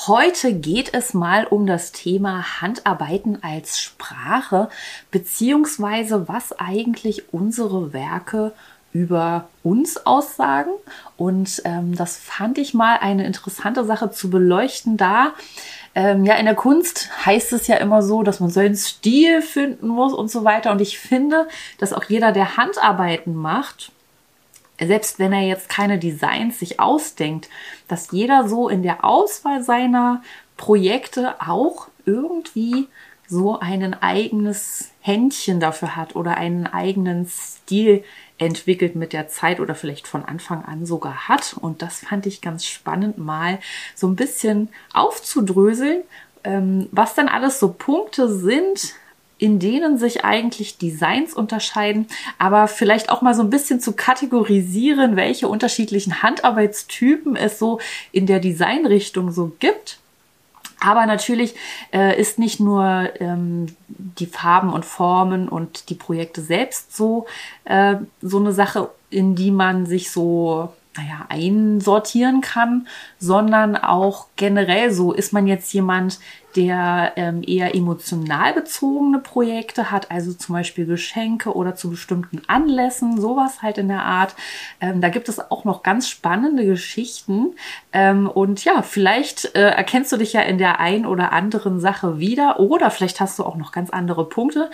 Heute geht es mal um das Thema Handarbeiten als Sprache, beziehungsweise was eigentlich unsere Werke über uns aussagen. Und das fand ich mal eine interessante Sache zu beleuchten, da in der Kunst heißt es ja immer so, dass man seinen Stil finden muss und so weiter. Und ich finde, dass auch jeder, der Handarbeiten macht, selbst wenn er jetzt keine Designs sich ausdenkt, dass jeder so in der Auswahl seiner Projekte auch irgendwie so ein eigenes Händchen dafür hat oder einen eigenen Stil entwickelt mit der Zeit oder vielleicht von Anfang an sogar hat. Und das fand ich ganz spannend, mal so ein bisschen aufzudröseln, was dann alles so Punkte sind, in denen sich eigentlich Designs unterscheiden, aber vielleicht auch mal so ein bisschen zu kategorisieren, welche unterschiedlichen Handarbeitstypen es so in der Designrichtung so gibt. Aber natürlich ist nicht nur die Farben und Formen und die Projekte selbst so eine Sache, in die man sich so einsortieren kann, sondern auch generell so, ist man jetzt jemand, der eher emotional bezogene Projekte hat, also zum Beispiel Geschenke oder zu bestimmten Anlässen, sowas halt in der Art. Da gibt es auch noch ganz spannende Geschichten. Und ja, vielleicht erkennst du dich ja in der ein oder anderen Sache wieder oder vielleicht hast du auch noch ganz andere Punkte.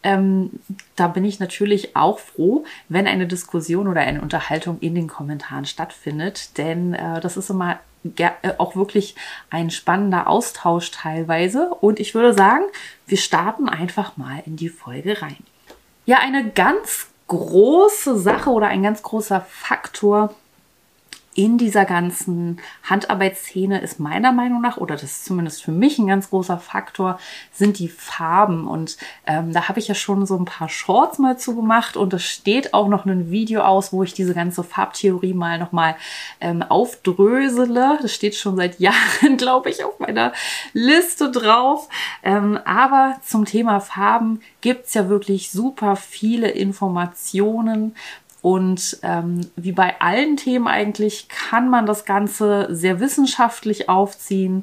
Da bin ich natürlich auch froh, wenn eine Diskussion oder eine Unterhaltung in den Kommentaren stattfindet, denn das ist immer auch wirklich ein spannender Austausch teilweise. Und ich würde sagen, wir starten einfach mal in die Folge rein. Ja, eine ganz große Sache oder ein ganz großer Faktor in dieser ganzen Handarbeitsszene ist meiner Meinung nach, oder das ist zumindest für mich ein ganz großer Faktor, sind die Farben. Und da habe ich ja schon so ein paar Shorts mal zu gemacht und es steht auch noch ein Video aus, wo ich diese ganze Farbtheorie mal nochmal aufdrösele. Das steht schon seit Jahren, glaube ich, auf meiner Liste drauf. Aber zum Thema Farben gibt es ja wirklich super viele Informationen. Und wie bei allen Themen eigentlich kann man das Ganze sehr wissenschaftlich aufziehen.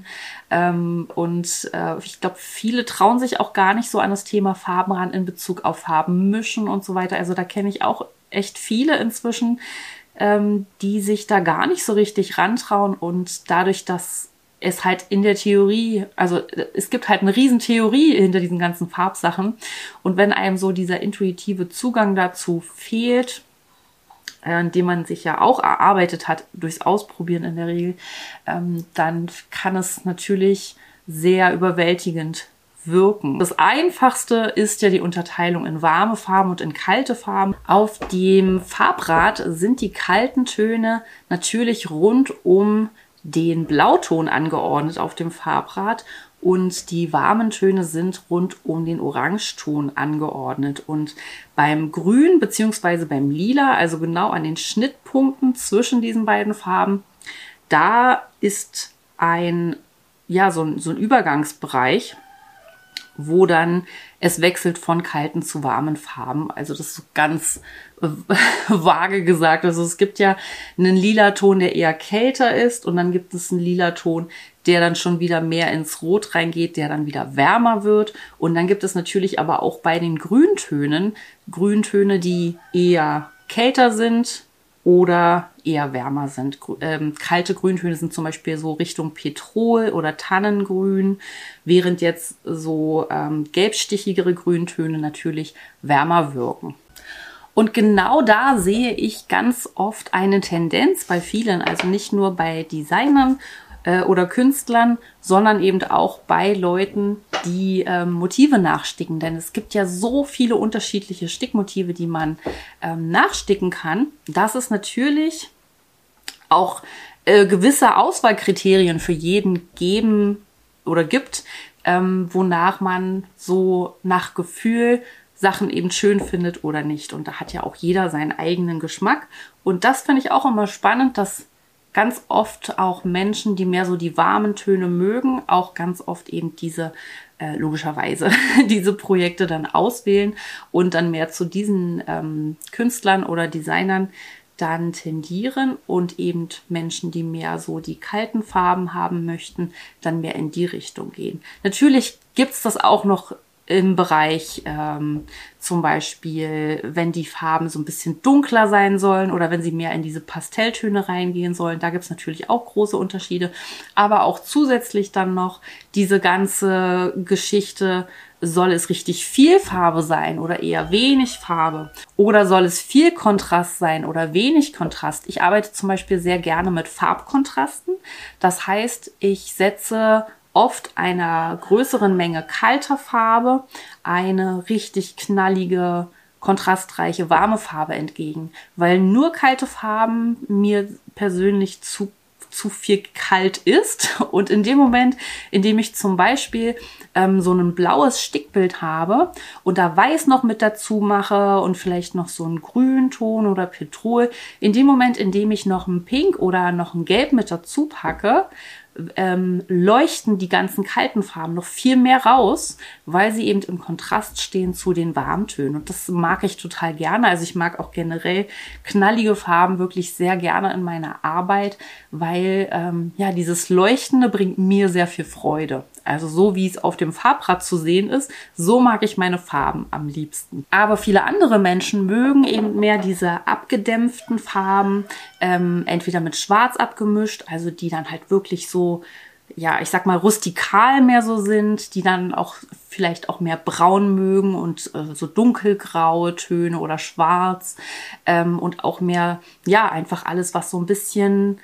Ich glaube, viele trauen sich auch gar nicht so an das Thema Farben ran in Bezug auf Farben mischen und so weiter. Also da kenne ich auch echt viele inzwischen, die sich da gar nicht so richtig rantrauen. Und dadurch, dass es halt in der Theorie, also es gibt halt eine riesen Theorie hinter diesen ganzen Farbsachen. Und wenn einem so dieser intuitive Zugang dazu fehlt, den man sich ja auch erarbeitet hat, durchs Ausprobieren in der Regel, dann kann es natürlich sehr überwältigend wirken. Das Einfachste ist ja die Unterteilung in warme Farben und in kalte Farben. Auf dem Farbrad sind die kalten Töne natürlich rund um den Blauton angeordnet auf dem Farbrad. Und die warmen Töne sind rund um den Orangeton angeordnet. Und beim Grün bzw. beim Lila, also genau an den Schnittpunkten zwischen diesen beiden Farben, da ist so ein Übergangsbereich, wo dann es wechselt von kalten zu warmen Farben. Also das ist so ganz vage gesagt. Also es gibt ja einen Lilaton, der eher kälter ist und dann gibt es einen Lilaton, der dann schon wieder mehr ins Rot reingeht, der dann wieder wärmer wird. Und dann gibt es natürlich aber auch bei den Grüntöne, die eher kälter sind oder eher wärmer sind. Kalte Grüntöne sind zum Beispiel so Richtung Petrol oder Tannengrün, während jetzt so gelbstichigere Grüntöne natürlich wärmer wirken. Und genau da sehe ich ganz oft eine Tendenz bei vielen, also nicht nur bei Designern oder Künstlern, sondern eben auch bei Leuten, die Motive nachsticken. Denn es gibt ja so viele unterschiedliche Stickmotive, die man nachsticken kann, dass es natürlich auch gewisse Auswahlkriterien für jeden geben oder gibt, wonach man so nach Gefühl Sachen eben schön findet oder nicht. Und da hat ja auch jeder seinen eigenen Geschmack. Und das finde ich auch immer spannend, dass ganz oft auch Menschen, die mehr so die warmen Töne mögen, auch ganz oft eben diese, logischerweise, diese Projekte dann auswählen und dann mehr zu diesen Künstlern oder Designern dann tendieren und eben Menschen, die mehr so die kalten Farben haben möchten, dann mehr in die Richtung gehen. Natürlich gibt's das auch noch im Bereich zum Beispiel, wenn die Farben so ein bisschen dunkler sein sollen oder wenn sie mehr in diese Pastelltöne reingehen sollen. Da gibt's natürlich auch große Unterschiede. Aber auch zusätzlich dann noch diese ganze Geschichte, soll es richtig viel Farbe sein oder eher wenig Farbe? Oder soll es viel Kontrast sein oder wenig Kontrast? Ich arbeite zum Beispiel sehr gerne mit Farbkontrasten. Das heißt, ich setze oft einer größeren Menge kalter Farbe eine richtig knallige, kontrastreiche, warme Farbe entgegen, weil nur kalte Farben mir persönlich zu viel kalt ist. Und in dem Moment, in dem ich zum Beispiel so ein blaues Stickbild habe und da weiß noch mit dazu mache und vielleicht noch so einen Grünton oder Petrol, in dem Moment, in dem ich noch ein Pink oder noch ein Gelb mit dazu packe, leuchten die ganzen kalten Farben noch viel mehr raus, weil sie eben im Kontrast stehen zu den Warmtönen. Und das mag ich total gerne. Also ich mag auch generell knallige Farben wirklich sehr gerne in meiner Arbeit, weil dieses Leuchtende bringt mir sehr viel Freude. Also so wie es auf dem Farbrad zu sehen ist, so mag ich meine Farben am liebsten. Aber viele andere Menschen mögen eben mehr diese abgedämpften Farben, entweder mit Schwarz abgemischt, also die dann halt wirklich so, ja, ich sag mal rustikal mehr so sind, die dann auch vielleicht auch mehr braun mögen und so dunkelgraue Töne oder schwarz und auch mehr, ja, einfach alles, was so ein bisschen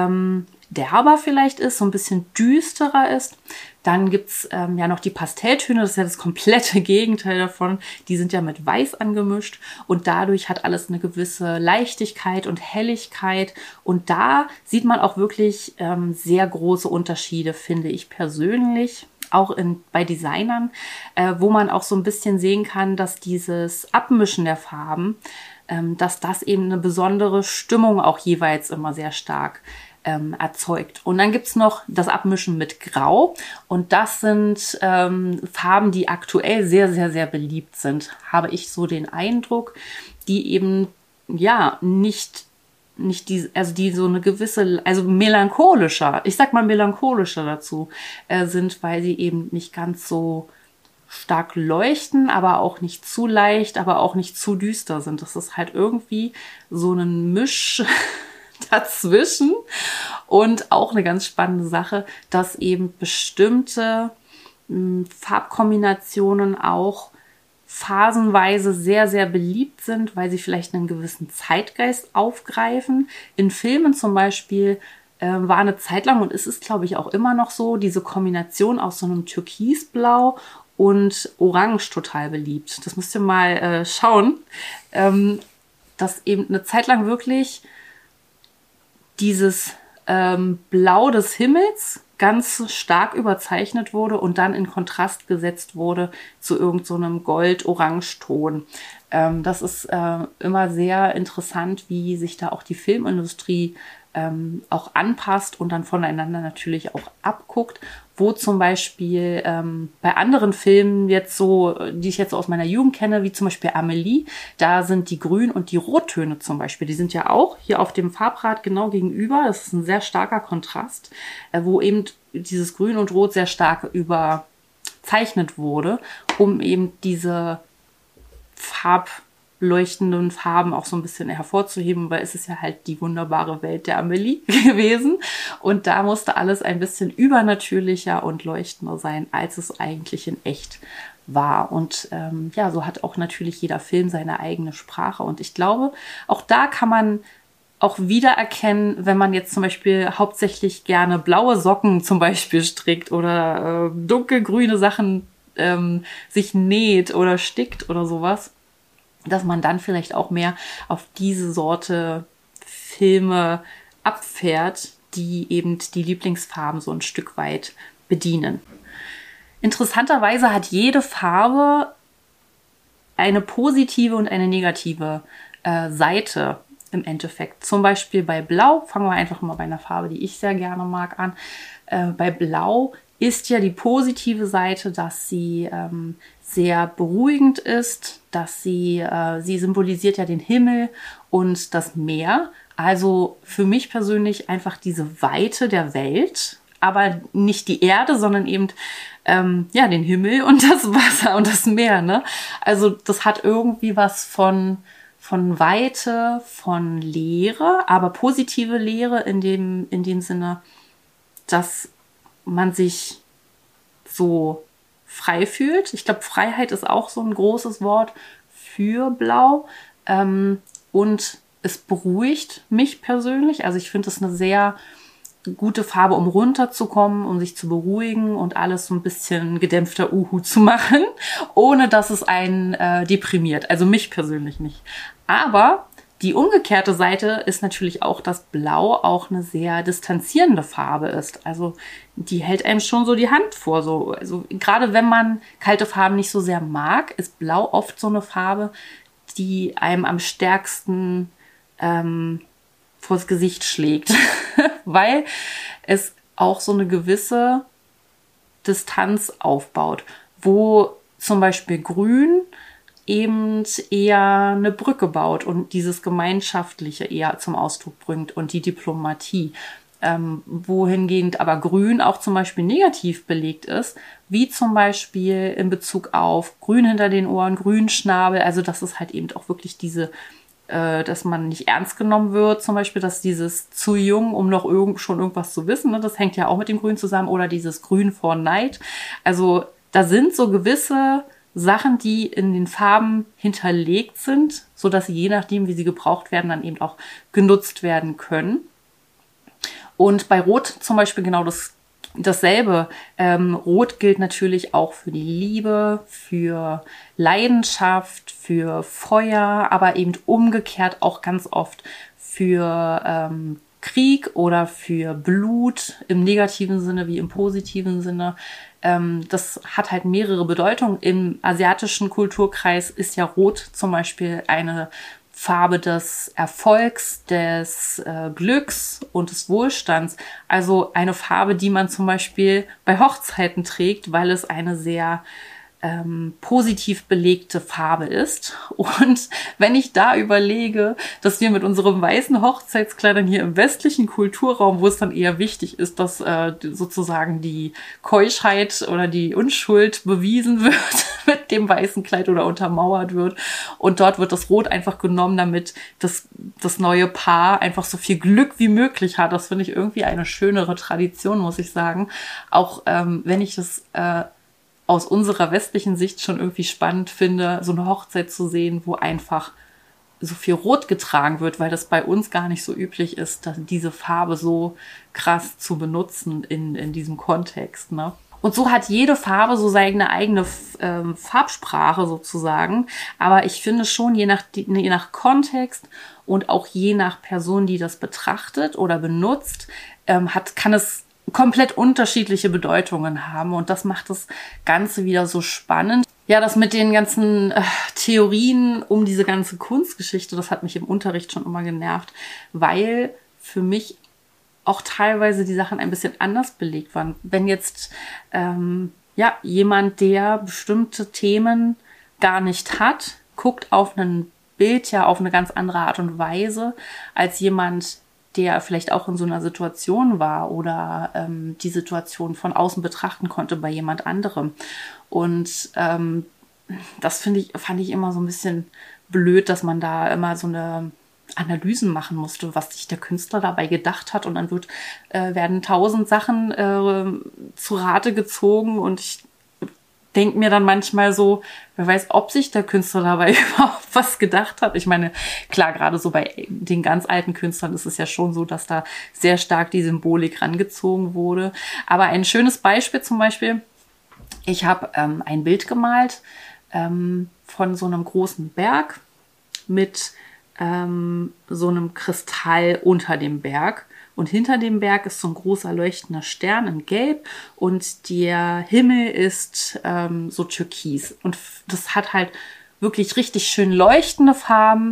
derber vielleicht ist, so ein bisschen düsterer ist. Dann gibt's noch die Pastelltöne, das ist ja das komplette Gegenteil davon. Die sind ja mit Weiß angemischt und dadurch hat alles eine gewisse Leichtigkeit und Helligkeit. Und da sieht man auch wirklich sehr große Unterschiede, finde ich persönlich. Auch bei Designern, wo man auch so ein bisschen sehen kann, dass dieses Abmischen der Farben, dass das eben eine besondere Stimmung auch jeweils immer sehr stark erzeugt. Und dann gibt's noch das Abmischen mit Grau und das sind Farben, die aktuell sehr, sehr, sehr beliebt sind, habe ich so den Eindruck, die eben nicht die so eine gewisse, also melancholischer, ich sag mal melancholischer dazu, sind, weil sie eben nicht ganz so stark leuchten, aber auch nicht zu leicht, aber auch nicht zu düster sind. Das ist halt irgendwie so ein Misch dazwischen und auch eine ganz spannende Sache, dass eben bestimmte Farbkombinationen auch phasenweise sehr, sehr beliebt sind, weil sie vielleicht einen gewissen Zeitgeist aufgreifen. In Filmen zum Beispiel war eine Zeit lang, und es ist, glaube ich, auch immer noch so, diese Kombination aus so einem Türkisblau und Orange total beliebt. Das müsst ihr mal schauen, dass eben eine Zeit lang wirklich dieses Blau des Himmels ganz stark überzeichnet wurde und dann in Kontrast gesetzt wurde zu irgend so einem Gold-Orange-Ton. Das ist immer sehr interessant, wie sich da auch die Filmindustrie auch anpasst und dann voneinander natürlich auch abguckt, wo zum Beispiel bei anderen Filmen jetzt so, die ich jetzt so aus meiner Jugend kenne, wie zum Beispiel Amelie, da sind die Grün- und die Rottöne zum Beispiel, die sind ja auch hier auf dem Farbrad genau gegenüber, das ist ein sehr starker Kontrast, wo eben dieses Grün und Rot sehr stark überzeichnet wurde, um eben diese leuchtenden Farben auch so ein bisschen hervorzuheben, weil es ist ja halt die wunderbare Welt der Amelie gewesen und da musste alles ein bisschen übernatürlicher und leuchtender sein, als es eigentlich in echt war. Und so hat auch natürlich jeder Film seine eigene Sprache und ich glaube, auch da kann man auch wiedererkennen, wenn man jetzt zum Beispiel hauptsächlich gerne blaue Socken zum Beispiel strickt oder dunkelgrüne Sachen sich näht oder stickt oder sowas, dass man dann vielleicht auch mehr auf diese Sorte Filme abfährt, die eben die Lieblingsfarben so ein Stück weit bedienen. Interessanterweise hat jede Farbe eine positive und eine negative Seite im Endeffekt. Zum Beispiel bei Blau, fangen wir einfach mal bei einer Farbe, die ich sehr gerne mag, an. Bei Blau ist ja die positive Seite, dass sie sehr beruhigend ist, dass sie symbolisiert ja den Himmel und das Meer. Also für mich persönlich einfach diese Weite der Welt, aber nicht die Erde, sondern eben den Himmel und das Wasser und das Meer. Ne? Also das hat irgendwie was von Weite, von Leere, aber positive Leere in dem Sinne, dass man sich so frei fühlt. Ich glaube, Freiheit ist auch so ein großes Wort für Blau. Und es beruhigt mich persönlich. Also ich finde es eine sehr gute Farbe, um runterzukommen, um sich zu beruhigen und alles so ein bisschen gedämpfter Uhu zu machen, ohne dass es einen deprimiert. Also mich persönlich nicht. Aber die umgekehrte Seite ist natürlich auch, dass Blau auch eine sehr distanzierende Farbe ist. Also die hält einem schon so die Hand vor. So. Also gerade wenn man kalte Farben nicht so sehr mag, ist Blau oft so eine Farbe, die einem am stärksten vors Gesicht schlägt, weil es auch so eine gewisse Distanz aufbaut, wo zum Beispiel Grün eben eher eine Brücke baut und dieses Gemeinschaftliche eher zum Ausdruck bringt und die Diplomatie. Wohingehend aber Grün auch zum Beispiel negativ belegt ist, wie zum Beispiel in Bezug auf Grün hinter den Ohren, Grünschnabel, also das ist halt eben auch wirklich dass man nicht ernst genommen wird, zum Beispiel, dass dieses zu jung, um noch schon irgendwas zu wissen, ne, das hängt ja auch mit dem Grün zusammen, oder dieses Grün vor Neid. Also da sind so gewisse Sachen, die in den Farben hinterlegt sind, so dass sie je nachdem, wie sie gebraucht werden, dann eben auch genutzt werden können. Und bei Rot zum Beispiel genau dasselbe. Rot gilt natürlich auch für die Liebe, für Leidenschaft, für Feuer, aber eben umgekehrt auch ganz oft für Krieg oder für Blut im negativen Sinne wie im positiven Sinne. Das hat halt mehrere Bedeutungen. Im asiatischen Kulturkreis ist ja Rot zum Beispiel eine Farbe des Erfolgs, des Glücks und des Wohlstands. Also eine Farbe, die man zum Beispiel bei Hochzeiten trägt, weil es eine sehr positiv belegte Farbe ist. Und wenn ich da überlege, dass wir mit unseren weißen Hochzeitskleidern hier im westlichen Kulturraum, wo es dann eher wichtig ist, dass sozusagen die Keuschheit oder die Unschuld bewiesen wird mit dem weißen Kleid oder untermauert wird. Und dort wird das Rot einfach genommen, damit das neue Paar einfach so viel Glück wie möglich hat. Das finde ich irgendwie eine schönere Tradition, muss ich sagen. Auch wenn ich das aus unserer westlichen Sicht schon irgendwie spannend finde, so eine Hochzeit zu sehen, wo einfach so viel Rot getragen wird, weil das bei uns gar nicht so üblich ist, diese Farbe so krass zu benutzen in diesem Kontext, ne? Und so hat jede Farbe so seine eigene Farbsprache sozusagen. Aber ich finde schon, je nach Kontext und auch je nach Person, die das betrachtet oder benutzt, kann es komplett unterschiedliche Bedeutungen haben. Und das macht das Ganze wieder so spannend. Ja, das mit den ganzen Theorien um diese ganze Kunstgeschichte, das hat mich im Unterricht schon immer genervt, weil für mich auch teilweise die Sachen ein bisschen anders belegt waren. Wenn jetzt jemand, der bestimmte Themen gar nicht hat, guckt auf ein Bild ja auf eine ganz andere Art und Weise als jemand, der vielleicht auch in so einer Situation war oder die Situation von außen betrachten konnte bei jemand anderem. Und das fand ich immer so ein bisschen blöd, dass man da immer so eine Analysen machen musste, was sich der Künstler dabei gedacht hat. Und dann werden 1000 Sachen zu Rate gezogen und ich denke mir dann manchmal so, wer weiß, ob sich der Künstler dabei überhaupt was gedacht hat. Ich meine, klar, gerade so bei den ganz alten Künstlern ist es ja schon so, dass da sehr stark die Symbolik rangezogen wurde. Aber ein schönes Beispiel zum Beispiel, ich habe ein Bild gemalt von so einem großen Berg mit so einem Kristall unter dem Berg. Und hinter dem Berg ist so ein großer leuchtender Stern in Gelb und der Himmel ist so türkis. Und das hat halt wirklich richtig schön leuchtende Farben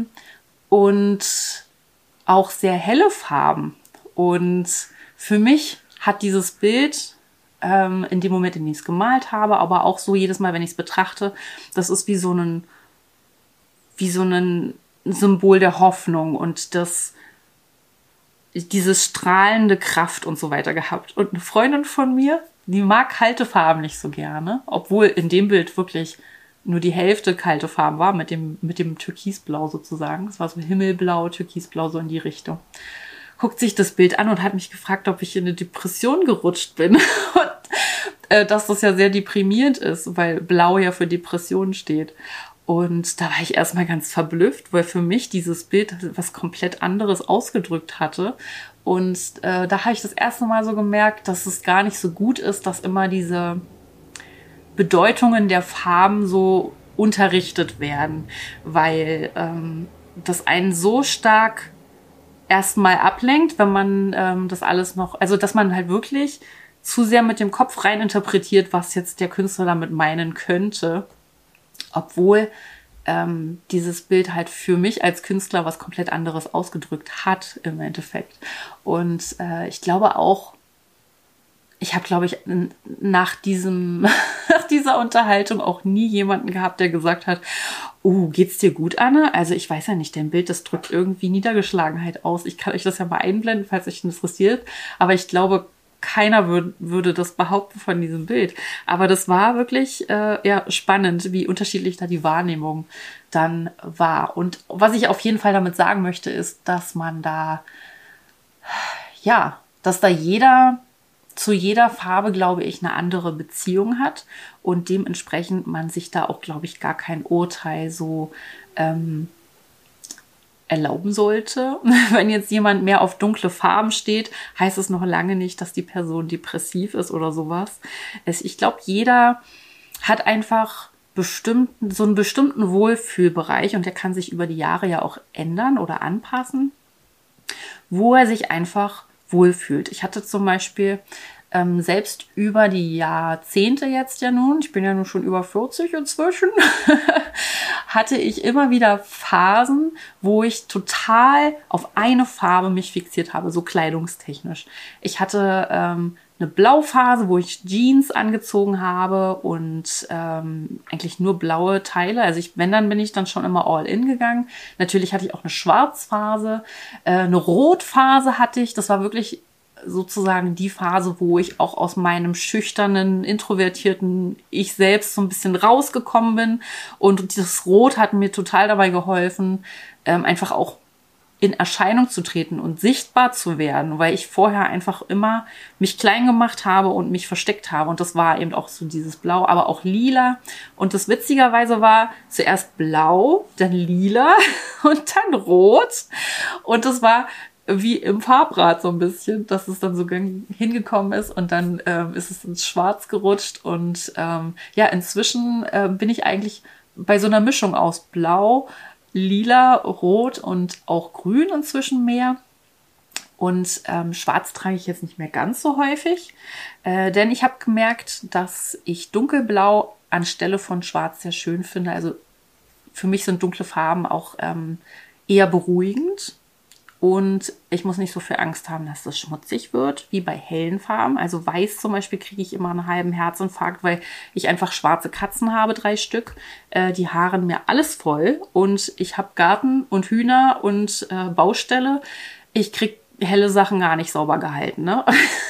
und auch sehr helle Farben. Und für mich hat dieses Bild in dem Moment, in dem ich es gemalt habe, aber auch so jedes Mal, wenn ich es betrachte, das ist wie so ein wie so ein Symbol der Hoffnung und diese strahlende Kraft und so weiter gehabt. Und eine Freundin von mir, die mag kalte Farben nicht so gerne, obwohl in dem Bild wirklich nur die Hälfte kalte Farben war, mit dem Türkisblau sozusagen. Es war so Himmelblau, Türkisblau, so in die Richtung. Guckt sich das Bild an und hat mich gefragt, ob ich in eine Depression gerutscht bin. Und dass das ja sehr deprimierend ist, weil Blau ja für Depression steht. Und da war ich erstmal ganz verblüfft, weil für mich dieses Bild was komplett anderes ausgedrückt hatte. Und da habe ich das erste Mal so gemerkt, dass es gar nicht so gut ist, dass immer diese Bedeutungen der Farben so unterrichtet werden, weil das einen so stark erstmal ablenkt, wenn man das alles noch, also dass man halt wirklich zu sehr mit dem Kopf rein interpretiert, was jetzt der Künstler damit meinen könnte. Obwohl dieses Bild halt für mich als Künstler was komplett anderes ausgedrückt hat im Endeffekt. Und ich glaube auch, ich habe, glaube ich, nach dieser Unterhaltung auch nie jemanden gehabt, der gesagt hat, geht's dir gut, Anne? Also ich weiß ja nicht, dein Bild, das drückt irgendwie Niedergeschlagenheit aus. Ich kann euch das ja mal einblenden, falls euch das interessiert. Aber ich glaube, keiner würde das behaupten von diesem Bild. Aber das war wirklich spannend, wie unterschiedlich da die Wahrnehmung dann war. Und was ich auf jeden Fall damit sagen möchte, ist, dass man dass da jeder zu jeder Farbe, glaube ich, eine andere Beziehung hat und dementsprechend man sich da auch, glaube ich, gar kein Urteil so erlauben sollte. Wenn jetzt jemand mehr auf dunkle Farben steht, heißt es noch lange nicht, dass die Person depressiv ist oder sowas. Ich glaube, jeder hat einfach so einen bestimmten Wohlfühlbereich und der kann sich über die Jahre ja auch ändern oder anpassen, wo er sich einfach wohlfühlt. Ich hatte zum Beispiel selbst über die Jahrzehnte jetzt ja nun, ich bin ja nun schon über 40 inzwischen, hatte ich immer wieder Phasen, wo ich total auf eine Farbe mich fixiert habe, so kleidungstechnisch. Ich hatte eine Blauphase, wo ich Jeans angezogen habe und eigentlich nur blaue Teile. Also dann bin ich dann schon immer all in gegangen. Natürlich hatte ich auch eine Schwarzphase, eine Rotphase hatte ich. Das war wirklich sozusagen die Phase, wo ich auch aus meinem schüchternen, introvertierten Ich selbst so ein bisschen rausgekommen bin. Und das Rot hat mir total dabei geholfen, einfach auch in Erscheinung zu treten und sichtbar zu werden, weil ich vorher einfach immer mich klein gemacht habe und mich versteckt habe. Und das war eben auch so dieses Blau, aber auch Lila. Und das witzigerweise war zuerst Blau, dann Lila und dann Rot. Und das war wie im Farbrad so ein bisschen, dass es dann so hingekommen ist und dann ist es ins Schwarz gerutscht und inzwischen bin ich eigentlich bei so einer Mischung aus Blau, Lila, Rot und auch Grün inzwischen mehr. Und Schwarz trage ich jetzt nicht mehr ganz so häufig, denn ich habe gemerkt, dass ich Dunkelblau anstelle von Schwarz sehr schön finde. Also für mich sind dunkle Farben auch eher beruhigend. Und ich muss nicht so viel Angst haben, dass das schmutzig wird, wie bei hellen Farben. Also Weiß zum Beispiel kriege ich immer einen halben Herzinfarkt, weil ich einfach schwarze Katzen habe, 3 Stück. Die haaren mir alles voll. Und ich habe Garten und Hühner und Baustelle. Ich kriege helle Sachen gar nicht sauber gehalten, ne?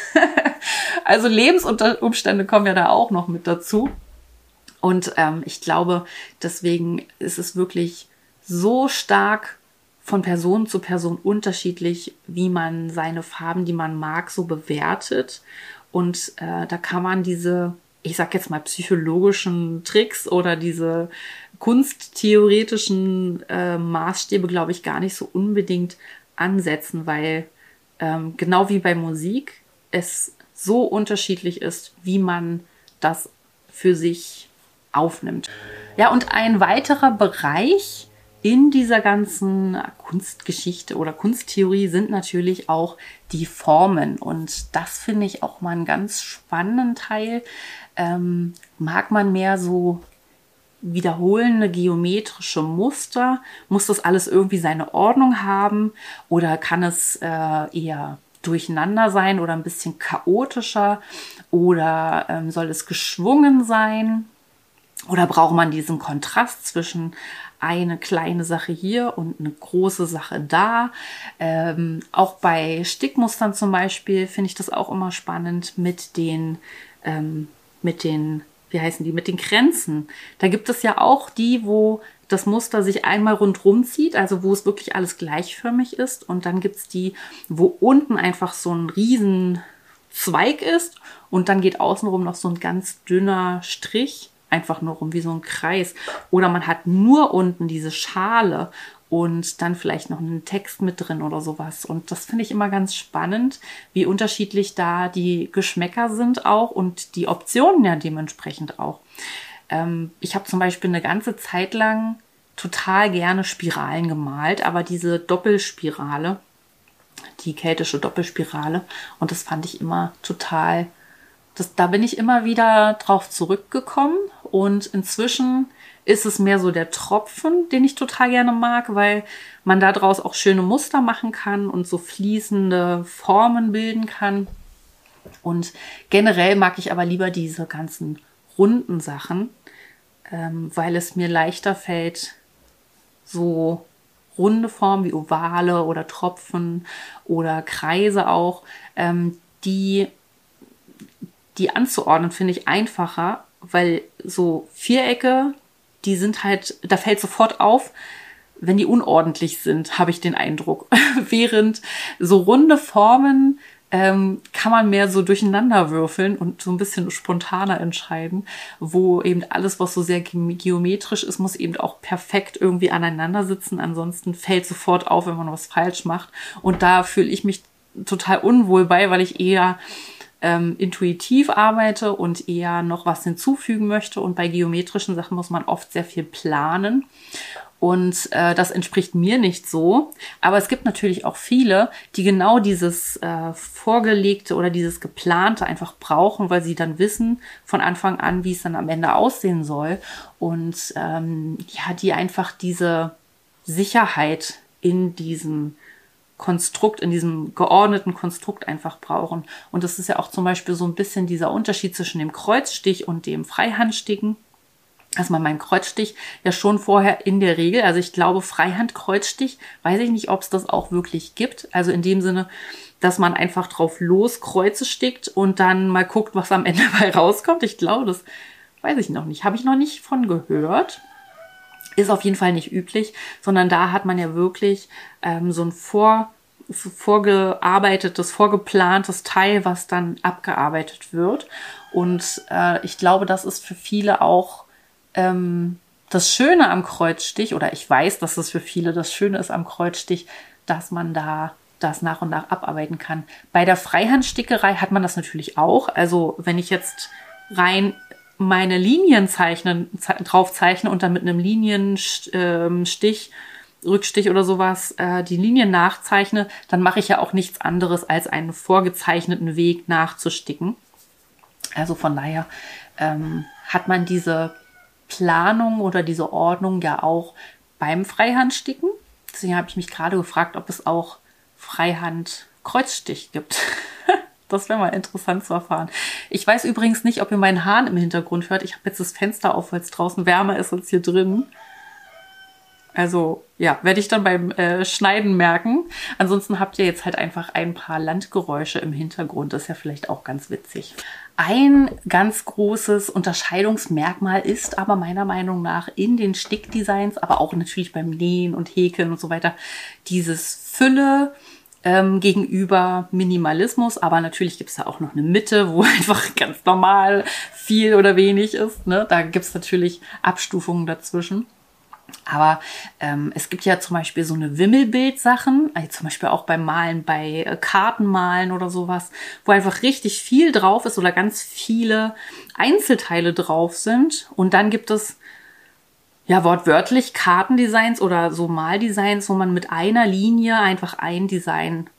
Also Lebensumstände kommen ja da auch noch mit dazu. Und ich glaube, deswegen ist es wirklich so stark von Person zu Person unterschiedlich, wie man seine Farben, die man mag, so bewertet. Und da kann man diese, ich sag jetzt mal, psychologischen Tricks oder diese kunsttheoretischen Maßstäbe, glaube ich, gar nicht so unbedingt ansetzen, weil genau wie bei Musik es so unterschiedlich ist, wie man das für sich aufnimmt. Ja, und ein weiterer Bereich in dieser ganzen Kunstgeschichte oder Kunsttheorie sind natürlich auch die Formen. Und das finde ich auch mal einen ganz spannenden Teil. Mag man mehr so wiederholende geometrische Muster? Muss das alles irgendwie seine Ordnung haben? Oder kann es eher durcheinander sein oder ein bisschen chaotischer? Oder soll es geschwungen sein? Oder braucht man diesen Kontrast zwischen eine kleine Sache hier und eine große Sache da? Auch bei Stickmustern zum Beispiel finde ich das auch immer spannend wie heißen die, mit den Kränzen. Da gibt es ja auch die, wo das Muster sich einmal rundrum zieht, also wo es wirklich alles gleichförmig ist. Und dann gibt es die, wo unten einfach so ein riesen Zweig ist und dann geht außenrum noch so ein ganz dünner Strich, einfach nur rum wie so ein Kreis. Oder man hat nur unten diese Schale und dann vielleicht noch einen Text mit drin oder sowas. Und das finde ich immer ganz spannend, wie unterschiedlich da die Geschmäcker sind auch und die Optionen ja dementsprechend auch. Ich habe zum Beispiel eine ganze Zeit lang total gerne Spiralen gemalt, aber diese Doppelspirale, die keltische Doppelspirale, und das fand ich immer total, da bin ich immer wieder drauf zurückgekommen und inzwischen ist es mehr so der Tropfen, den ich total gerne mag, weil man daraus auch schöne Muster machen kann und so fließende Formen bilden kann. Und generell mag ich aber lieber diese ganzen runden Sachen, weil es mir leichter fällt, so runde Formen wie Ovale oder Tropfen oder Kreise auch, die anzuordnen, finde ich einfacher, weil so Vierecke, die sind halt, da fällt sofort auf, wenn die unordentlich sind, habe ich den Eindruck. Während so runde Formen kann man mehr so durcheinander würfeln und so ein bisschen spontaner entscheiden, wo eben alles, was so sehr geometrisch ist, muss eben auch perfekt irgendwie aneinander sitzen. Ansonsten fällt sofort auf, wenn man was falsch macht. Und da fühle ich mich total unwohl bei, weil ich eher intuitiv arbeite und eher noch was hinzufügen möchte. Und bei geometrischen Sachen muss man oft sehr viel planen. Und das entspricht mir nicht so. Aber es gibt natürlich auch viele, die genau dieses Vorgelegte oder dieses Geplante einfach brauchen, weil sie dann wissen von Anfang an, wie es dann am Ende aussehen soll. Und die einfach diese Sicherheit in diesem Konstrukt, in diesem geordneten Konstrukt einfach brauchen. Und das ist ja auch zum Beispiel so ein bisschen dieser Unterschied zwischen dem Kreuzstich und dem Freihandsticken. Also man meinen Kreuzstich ja schon vorher in der Regel, also ich glaube Freihand-Kreuzstich, weiß ich nicht, ob es das auch wirklich gibt. Also in dem Sinne, dass man einfach drauf los Kreuze stickt und dann mal guckt, was am Ende bei rauskommt. Ich glaube, das weiß ich noch nicht. Habe ich noch nicht von gehört. Ist auf jeden Fall nicht üblich, sondern da hat man ja wirklich so ein vorgearbeitetes, vorgeplantes Teil, was dann abgearbeitet wird. Und ich glaube, das ist für viele auch das Schöne am Kreuzstich, oder ich weiß, dass es für viele das Schöne ist am Kreuzstich, dass man da das nach und nach abarbeiten kann. Bei der Freihandstickerei hat man das natürlich auch. Also wenn ich jetzt rein meine Linien drauf zeichne und dann mit einem Linienstich, Rückstich oder sowas die Linien nachzeichne, dann mache ich ja auch nichts anderes, als einen vorgezeichneten Weg nachzusticken. Also von daher hat man diese Planung oder diese Ordnung ja auch beim Freihandsticken. Deswegen habe ich mich gerade gefragt, ob es auch Freihand-Kreuzstich gibt. Das wäre mal interessant zu erfahren. Ich weiß übrigens nicht, ob ihr meinen Hahn im Hintergrund hört. Ich habe jetzt das Fenster auf, weil es draußen wärmer ist als hier drin. Also ja, werde ich dann beim Schneiden merken. Ansonsten habt ihr jetzt halt einfach ein paar Landgeräusche im Hintergrund. Das ist ja vielleicht auch ganz witzig. Ein ganz großes Unterscheidungsmerkmal ist aber meiner Meinung nach in den Stickdesigns, aber auch natürlich beim Nähen und Häkeln und so weiter, dieses Fülle gegenüber Minimalismus. Aber natürlich gibt es da auch noch eine Mitte, wo einfach ganz normal viel oder wenig ist. Ne? Da gibt es natürlich Abstufungen dazwischen. Aber es gibt ja zum Beispiel so eine Wimmelbild-Sachen, also zum Beispiel auch beim Malen, bei Kartenmalen oder sowas, wo einfach richtig viel drauf ist oder ganz viele Einzelteile drauf sind. Und dann gibt es ja wortwörtlich Kartendesigns oder so Maldesigns, wo man mit einer Linie einfach ein Design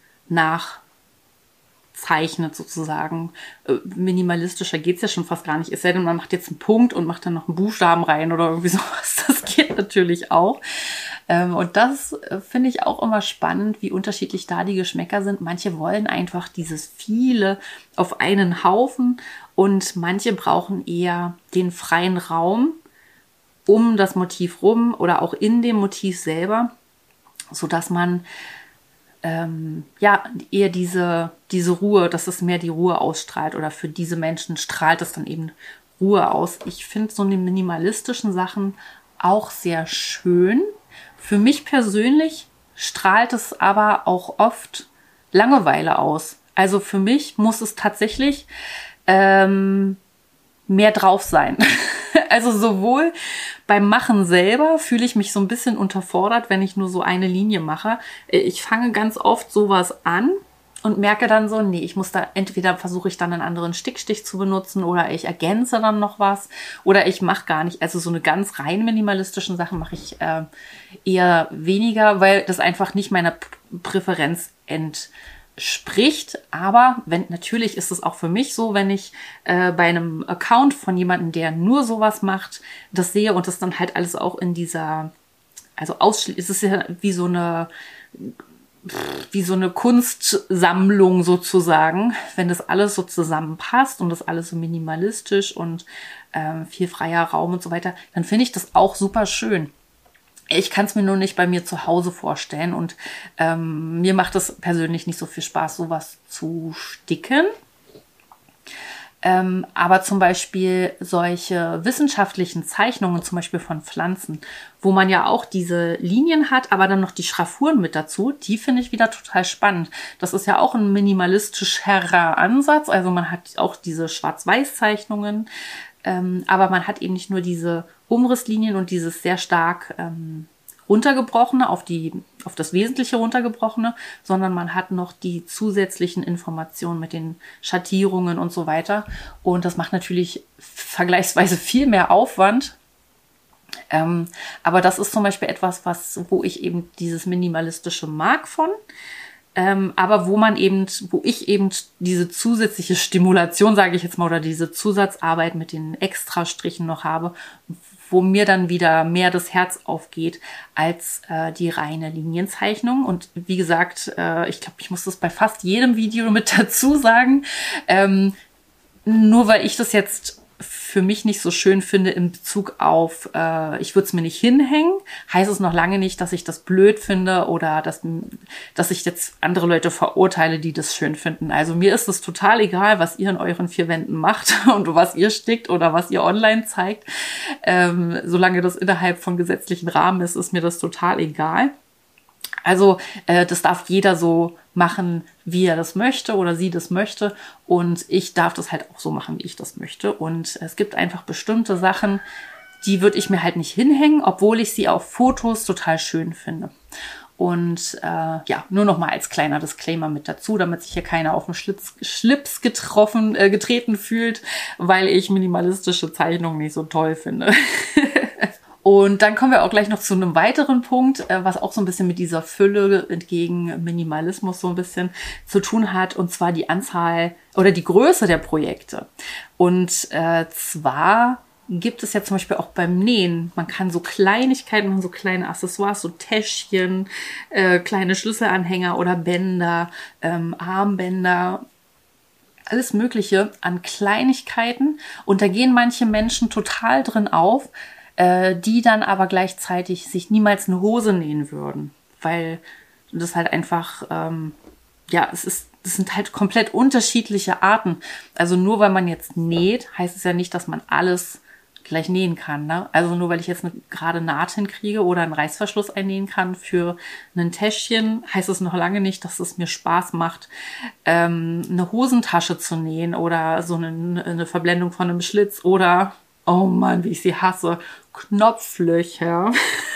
nachzeichnet sozusagen. Minimalistischer geht's ja schon fast gar nicht. Es sei denn, man macht jetzt einen Punkt und macht dann noch einen Buchstaben rein oder irgendwie sowas. Das geht natürlich auch. Und das finde ich auch immer spannend, wie unterschiedlich da die Geschmäcker sind. Manche wollen einfach dieses viele auf einen Haufen und manche brauchen eher den freien Raum, um das Motiv rum oder auch in dem Motiv selber, sodass man eher diese Ruhe, dass es mehr die Ruhe ausstrahlt, oder für diese Menschen strahlt es dann eben Ruhe aus. Ich finde so eine minimalistischen Sachen auch sehr schön. Für mich persönlich strahlt es aber auch oft Langeweile aus. Also für mich muss es tatsächlich mehr drauf sein. Also sowohl beim Machen selber fühle ich mich so ein bisschen unterfordert, wenn ich nur so eine Linie mache. Ich fange ganz oft sowas an und merke dann so, nee, ich muss da, entweder versuche ich dann einen anderen Stickstich zu benutzen oder ich ergänze dann noch was oder ich mache gar nicht. Also so eine ganz rein minimalistischen Sachen mache ich eher weniger, weil das einfach nicht meiner Präferenz entspricht. Aber natürlich ist es auch für mich so, wenn ich bei einem Account von jemandem, der nur sowas macht, das sehe und das dann halt alles auch in dieser, also es ist ja wie so eine Kunstsammlung sozusagen, wenn das alles so zusammenpasst und das alles so minimalistisch und viel freier Raum und so weiter, dann finde ich das auch super schön. Ich kann es mir nur nicht bei mir zu Hause vorstellen und mir macht es persönlich nicht so viel Spaß, sowas zu sticken. Aber zum Beispiel solche wissenschaftlichen Zeichnungen, zum Beispiel von Pflanzen, wo man ja auch diese Linien hat, aber dann noch die Schraffuren mit dazu, die finde ich wieder total spannend. Das ist ja auch ein minimalistischerer Ansatz, also man hat auch diese Schwarz-Weiß-Zeichnungen, aber man hat eben nicht nur diese Umrisslinien und dieses sehr stark runtergebrochene, auf das Wesentliche runtergebrochene, sondern man hat noch die zusätzlichen Informationen mit den Schattierungen und so weiter. Und das macht natürlich vergleichsweise viel mehr Aufwand. Aber das ist zum Beispiel etwas, wo ich eben dieses Minimalistische mag von. Aber wo ich eben diese zusätzliche Stimulation, sage ich jetzt mal, oder diese Zusatzarbeit mit den Extrastrichen noch habe, wo mir dann wieder mehr das Herz aufgeht als die reine Linienzeichnung. Und wie gesagt, ich glaube, ich muss das bei fast jedem Video mit dazu sagen. Nur weil ich das jetzt für mich nicht so schön finde in Bezug auf, ich würde es mir nicht hinhängen, heißt es noch lange nicht, dass ich das blöd finde oder dass ich jetzt andere Leute verurteile, die das schön finden. Also mir ist es total egal, was ihr in euren 4 Wänden macht und was ihr stickt oder was ihr online zeigt. Solange das innerhalb von gesetzlichen Rahmen ist, ist mir das total egal. Also das darf jeder so machen, wie er das möchte oder sie das möchte. Und ich darf das halt auch so machen, wie ich das möchte. Und es gibt einfach bestimmte Sachen, die würde ich mir halt nicht hinhängen, obwohl ich sie auf Fotos total schön finde. Und nur noch mal als kleiner Disclaimer mit dazu, damit sich hier keiner auf den Schlips getreten fühlt, weil ich minimalistische Zeichnungen nicht so toll finde. Und dann kommen wir auch gleich noch zu einem weiteren Punkt, was auch so ein bisschen mit dieser Fülle entgegen Minimalismus so ein bisschen zu tun hat, und zwar die Anzahl oder die Größe der Projekte. Und zwar gibt es ja zum Beispiel auch beim Nähen, man kann so Kleinigkeiten machen, so kleine Accessoires, so Täschchen, kleine Schlüsselanhänger oder Bänder, Armbänder, alles Mögliche an Kleinigkeiten. Und da gehen manche Menschen total drin auf, die dann aber gleichzeitig sich niemals eine Hose nähen würden, weil das halt einfach, das sind halt komplett unterschiedliche Arten. Also nur weil man jetzt näht, heißt es ja nicht, dass man alles gleich nähen kann. Ne? Also nur weil ich jetzt eine gerade Naht hinkriege oder einen Reißverschluss einnähen kann für ein Täschchen, heißt es noch lange nicht, dass es mir Spaß macht, eine Hosentasche zu nähen oder so eine Verblendung von einem Schlitz oder, oh Mann, wie ich sie hasse, Knopflöcher.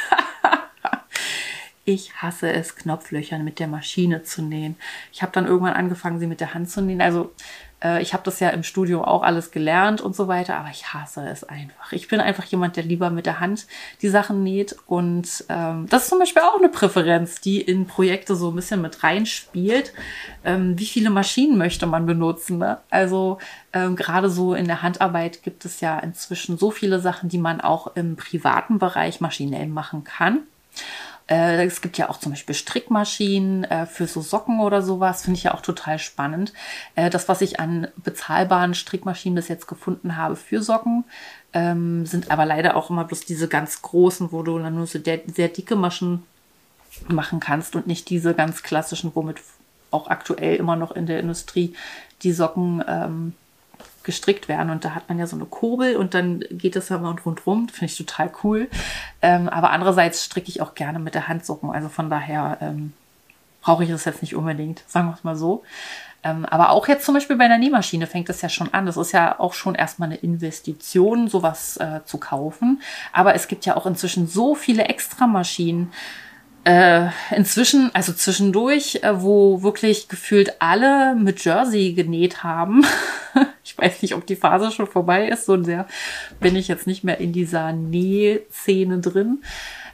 Ich hasse es, Knopflöcher mit der Maschine zu nähen. Ich habe dann irgendwann angefangen, sie mit der Hand zu nähen. Also ich habe das ja im Studio auch alles gelernt und so weiter, aber ich hasse es einfach. Ich bin einfach jemand, der lieber mit der Hand die Sachen näht. Und das ist zum Beispiel auch eine Präferenz, die in Projekte so ein bisschen mit reinspielt. Wie viele Maschinen möchte man benutzen? Ne? Also gerade so in der Handarbeit gibt es ja inzwischen so viele Sachen, die man auch im privaten Bereich maschinell machen kann. Es gibt ja auch zum Beispiel Strickmaschinen für so Socken oder sowas. Finde ich ja auch total spannend. Das, was ich an bezahlbaren Strickmaschinen bis jetzt gefunden habe für Socken, sind aber leider auch immer bloß diese ganz großen, wo du dann nur so sehr dicke Maschen machen kannst und nicht diese ganz klassischen, womit auch aktuell immer noch in der Industrie die Socken gestrickt werden. Und da hat man ja so eine Kurbel und dann geht das ja mal rundrum. Finde ich total cool. Aber andererseits stricke ich auch gerne mit der Hand Socken. Also von daher brauche ich das jetzt nicht unbedingt, sagen wir es mal so. Aber auch jetzt zum Beispiel bei der Nähmaschine fängt das ja schon an. Das ist ja auch schon erstmal eine Investition, sowas zu kaufen. Aber es gibt ja auch inzwischen so viele Extramaschinen. Inzwischen, also zwischendurch, wo wirklich gefühlt alle mit Jersey genäht haben. Ich weiß nicht, ob die Phase schon vorbei ist. So sehr bin ich jetzt nicht mehr in dieser Nähszene drin.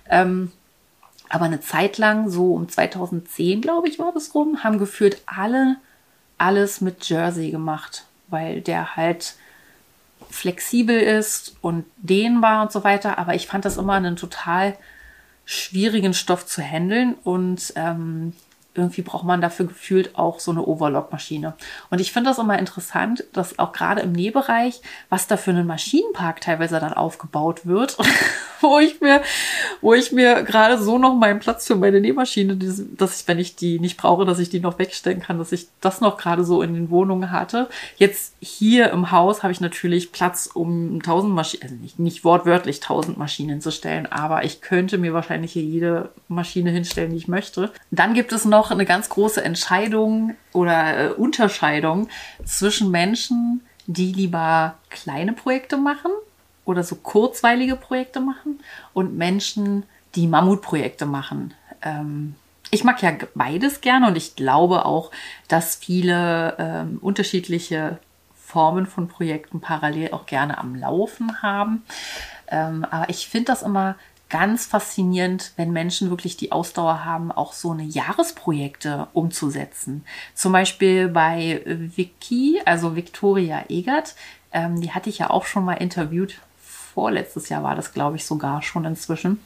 Aber eine Zeit lang, so um 2010, glaube ich, war das rum, haben gefühlt alle alles mit Jersey gemacht, weil der halt flexibel ist und dehnbar und so weiter. Aber ich fand das immer einen total schwierigen Stoff zu handeln und irgendwie braucht man dafür gefühlt auch so eine Overlock-Maschine. Und ich finde das immer interessant, dass auch gerade im Nähbereich, was da für einen Maschinenpark teilweise dann aufgebaut wird, wo ich mir gerade so noch meinen Platz für meine Nähmaschine, dass ich, wenn ich die nicht brauche, dass ich die noch wegstellen kann, dass ich das noch gerade so in den Wohnungen hatte. Jetzt hier im Haus habe ich natürlich Platz, um 1000 Maschinen, also nicht wortwörtlich 1000 Maschinen zu stellen, aber ich könnte mir wahrscheinlich hier jede Maschine hinstellen, die ich möchte. Dann gibt es noch eine ganz große Entscheidung oder Unterscheidung zwischen Menschen, die lieber kleine Projekte machen oder so kurzweilige Projekte machen und Menschen, die Mammutprojekte machen. Ich mag ja beides gerne und ich glaube auch, dass viele unterschiedliche Formen von Projekten parallel auch gerne am Laufen haben. Aber ich finde das immer ganz faszinierend, wenn Menschen wirklich die Ausdauer haben, auch so eine Jahresprojekte umzusetzen. Zum Beispiel bei Vicky, also Victoria Egert, die hatte ich ja auch schon mal interviewt. Vorletztes Jahr war das, glaube ich, sogar schon inzwischen.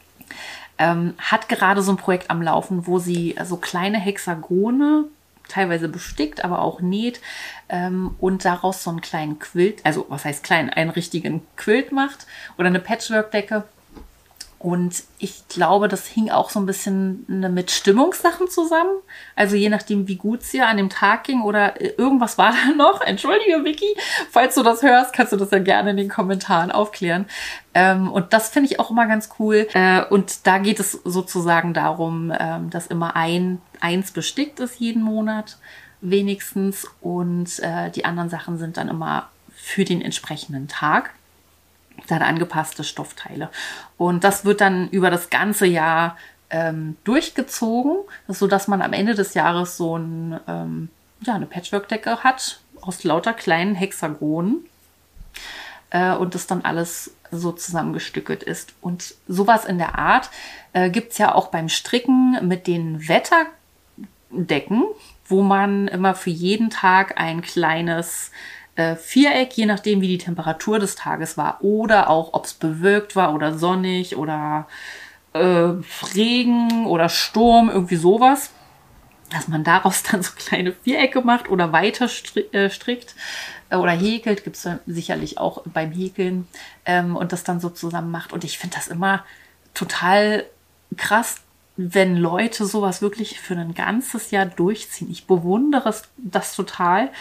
Hat gerade so ein Projekt am Laufen, wo sie so kleine Hexagone, teilweise bestickt, aber auch näht und daraus so einen kleinen Quilt, also was heißt klein, einen richtigen Quilt macht oder eine Patchwork-Decke. Und ich glaube, das hing auch so ein bisschen mit Stimmungssachen zusammen. Also je nachdem, wie gut es ihr an dem Tag ging oder irgendwas war da noch. Entschuldige, Vicky, falls du das hörst, kannst du das ja gerne in den Kommentaren aufklären. Und das finde ich auch immer ganz cool. Und da geht es sozusagen darum, dass immer eins bestickt ist jeden Monat wenigstens. Und die anderen Sachen sind dann immer für den entsprechenden Tag. Dann angepasste Stoffteile. Und das wird dann über das ganze Jahr durchgezogen, sodass man am Ende des Jahres so eine Patchwork-Decke hat aus lauter kleinen Hexagonen und das dann alles so zusammengestückelt ist. Und sowas in der Art gibt es ja auch beim Stricken mit den Wetterdecken, wo man immer für jeden Tag ein kleines Viereck, je nachdem, wie die Temperatur des Tages war oder auch, ob es bewölkt war oder sonnig oder Regen oder Sturm, irgendwie sowas, dass man daraus dann so kleine Vierecke macht oder weiter strickt oder häkelt, gibt es sicherlich auch beim Häkeln und das dann so zusammen macht. Und ich finde das immer total krass, wenn Leute sowas wirklich für ein ganzes Jahr durchziehen. Ich bewundere das total.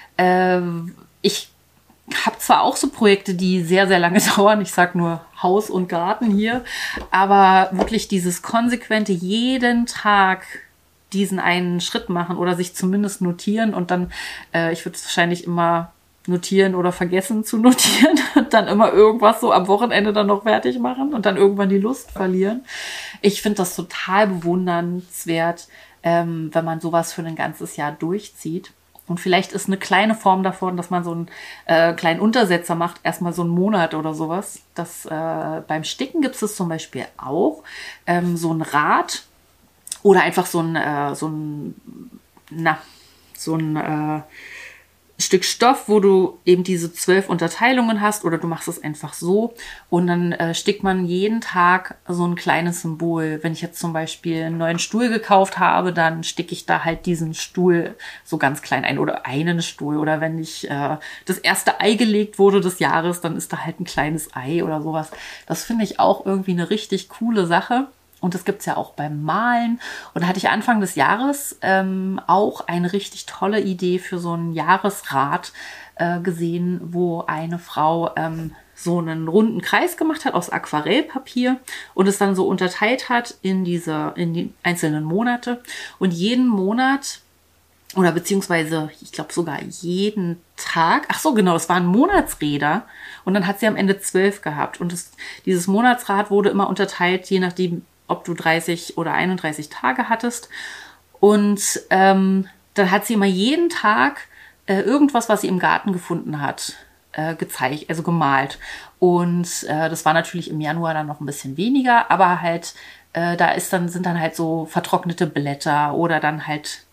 Ich habe zwar auch so Projekte, die sehr, sehr lange dauern. Ich sage nur Haus und Garten hier. Aber wirklich dieses konsequente jeden Tag diesen einen Schritt machen oder sich zumindest notieren und dann, ich würde es wahrscheinlich immer notieren oder vergessen zu notieren und dann immer irgendwas so am Wochenende dann noch fertig machen und dann irgendwann die Lust verlieren. Ich finde das total bewundernswert, wenn man sowas für ein ganzes Jahr durchzieht. Und vielleicht ist eine kleine Form davon, dass man so einen kleinen Untersetzer macht, erstmal so einen Monat oder sowas. Beim Sticken gibt es zum Beispiel auch so ein Rad oder einfach so ein Stück Stoff, wo du eben diese 12 Unterteilungen hast, oder du machst es einfach so und dann stickt man jeden Tag so ein kleines Symbol. Wenn ich jetzt zum Beispiel einen neuen Stuhl gekauft habe, dann sticke ich da halt diesen Stuhl so ganz klein ein oder einen Stuhl. Oder wenn ich das erste Ei gelegt wurde des Jahres, dann ist da halt ein kleines Ei oder sowas. Das finde ich auch irgendwie eine richtig coole Sache. Und das gibt's ja auch beim Malen. Und da hatte ich Anfang des Jahres auch eine richtig tolle Idee für so einen Jahresrat gesehen, wo eine Frau so einen runden Kreis gemacht hat aus Aquarellpapier und es dann so unterteilt hat in die einzelnen Monate. Und jeden Monat oder beziehungsweise, ich glaube sogar jeden Tag, ach so genau, es waren Monatsräder und dann hat sie am Ende 12 gehabt. Und dieses Monatsrad wurde immer unterteilt, je nachdem, ob du 30 oder 31 Tage hattest. Und dann hat sie immer jeden Tag irgendwas, was sie im Garten gefunden hat, gezeigt, also gemalt. Und das war natürlich im Januar dann noch ein bisschen weniger, aber halt, sind dann halt so vertrocknete Blätter oder dann halt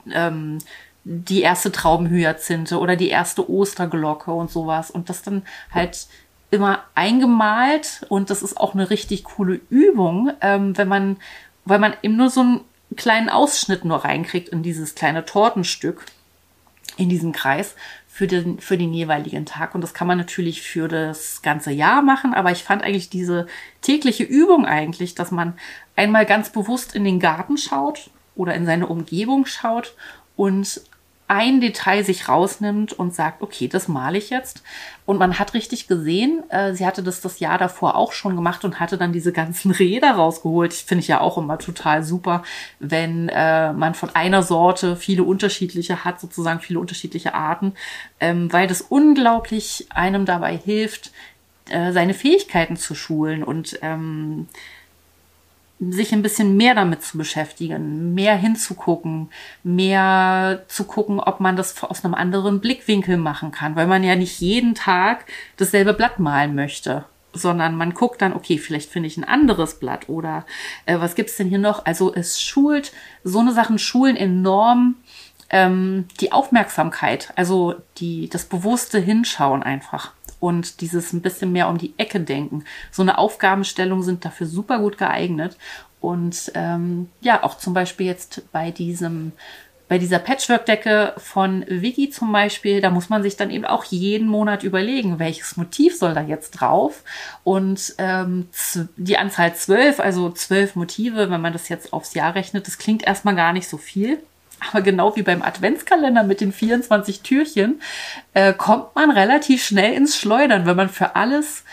die erste Traubenhyazinthe oder die erste Osterglocke und sowas. Und das dann halt immer eingemalt, und das ist auch eine richtig coole Übung, weil man eben nur so einen kleinen Ausschnitt nur reinkriegt in dieses kleine Tortenstück, in diesen Kreis für den jeweiligen Tag. Und das kann man natürlich für das ganze Jahr machen, aber ich fand eigentlich diese tägliche Übung eigentlich, dass man einmal ganz bewusst in den Garten schaut oder in seine Umgebung schaut und ein Detail sich rausnimmt und sagt, okay, das male ich jetzt. Und man hat richtig gesehen, sie hatte das Jahr davor auch schon gemacht und hatte dann diese ganzen Räder rausgeholt. Finde ich ja auch immer total super, wenn man von einer Sorte viele unterschiedliche hat, sozusagen viele unterschiedliche Arten, weil das unglaublich einem dabei hilft, seine Fähigkeiten zu schulen und sich ein bisschen mehr damit zu beschäftigen, mehr hinzugucken, mehr zu gucken, ob man das aus einem anderen Blickwinkel machen kann, weil man ja nicht jeden Tag dasselbe Blatt malen möchte, sondern man guckt dann, okay, vielleicht finde ich ein anderes Blatt oder was gibt's denn hier noch? Also so eine Sachen schulen enorm die Aufmerksamkeit, also das bewusste Hinschauen einfach. Und dieses ein bisschen mehr um die Ecke denken. So eine Aufgabenstellung sind dafür super gut geeignet. Und auch zum Beispiel jetzt bei dieser Patchwork-Decke von Vicky zum Beispiel, da muss man sich dann eben auch jeden Monat überlegen, welches Motiv soll da jetzt drauf. Und die Anzahl 12, also 12 Motive, wenn man das jetzt aufs Jahr rechnet, das klingt erstmal gar nicht so viel. Aber genau wie beim Adventskalender mit den 24 Türchen kommt man relativ schnell ins Schleudern, wenn man für alles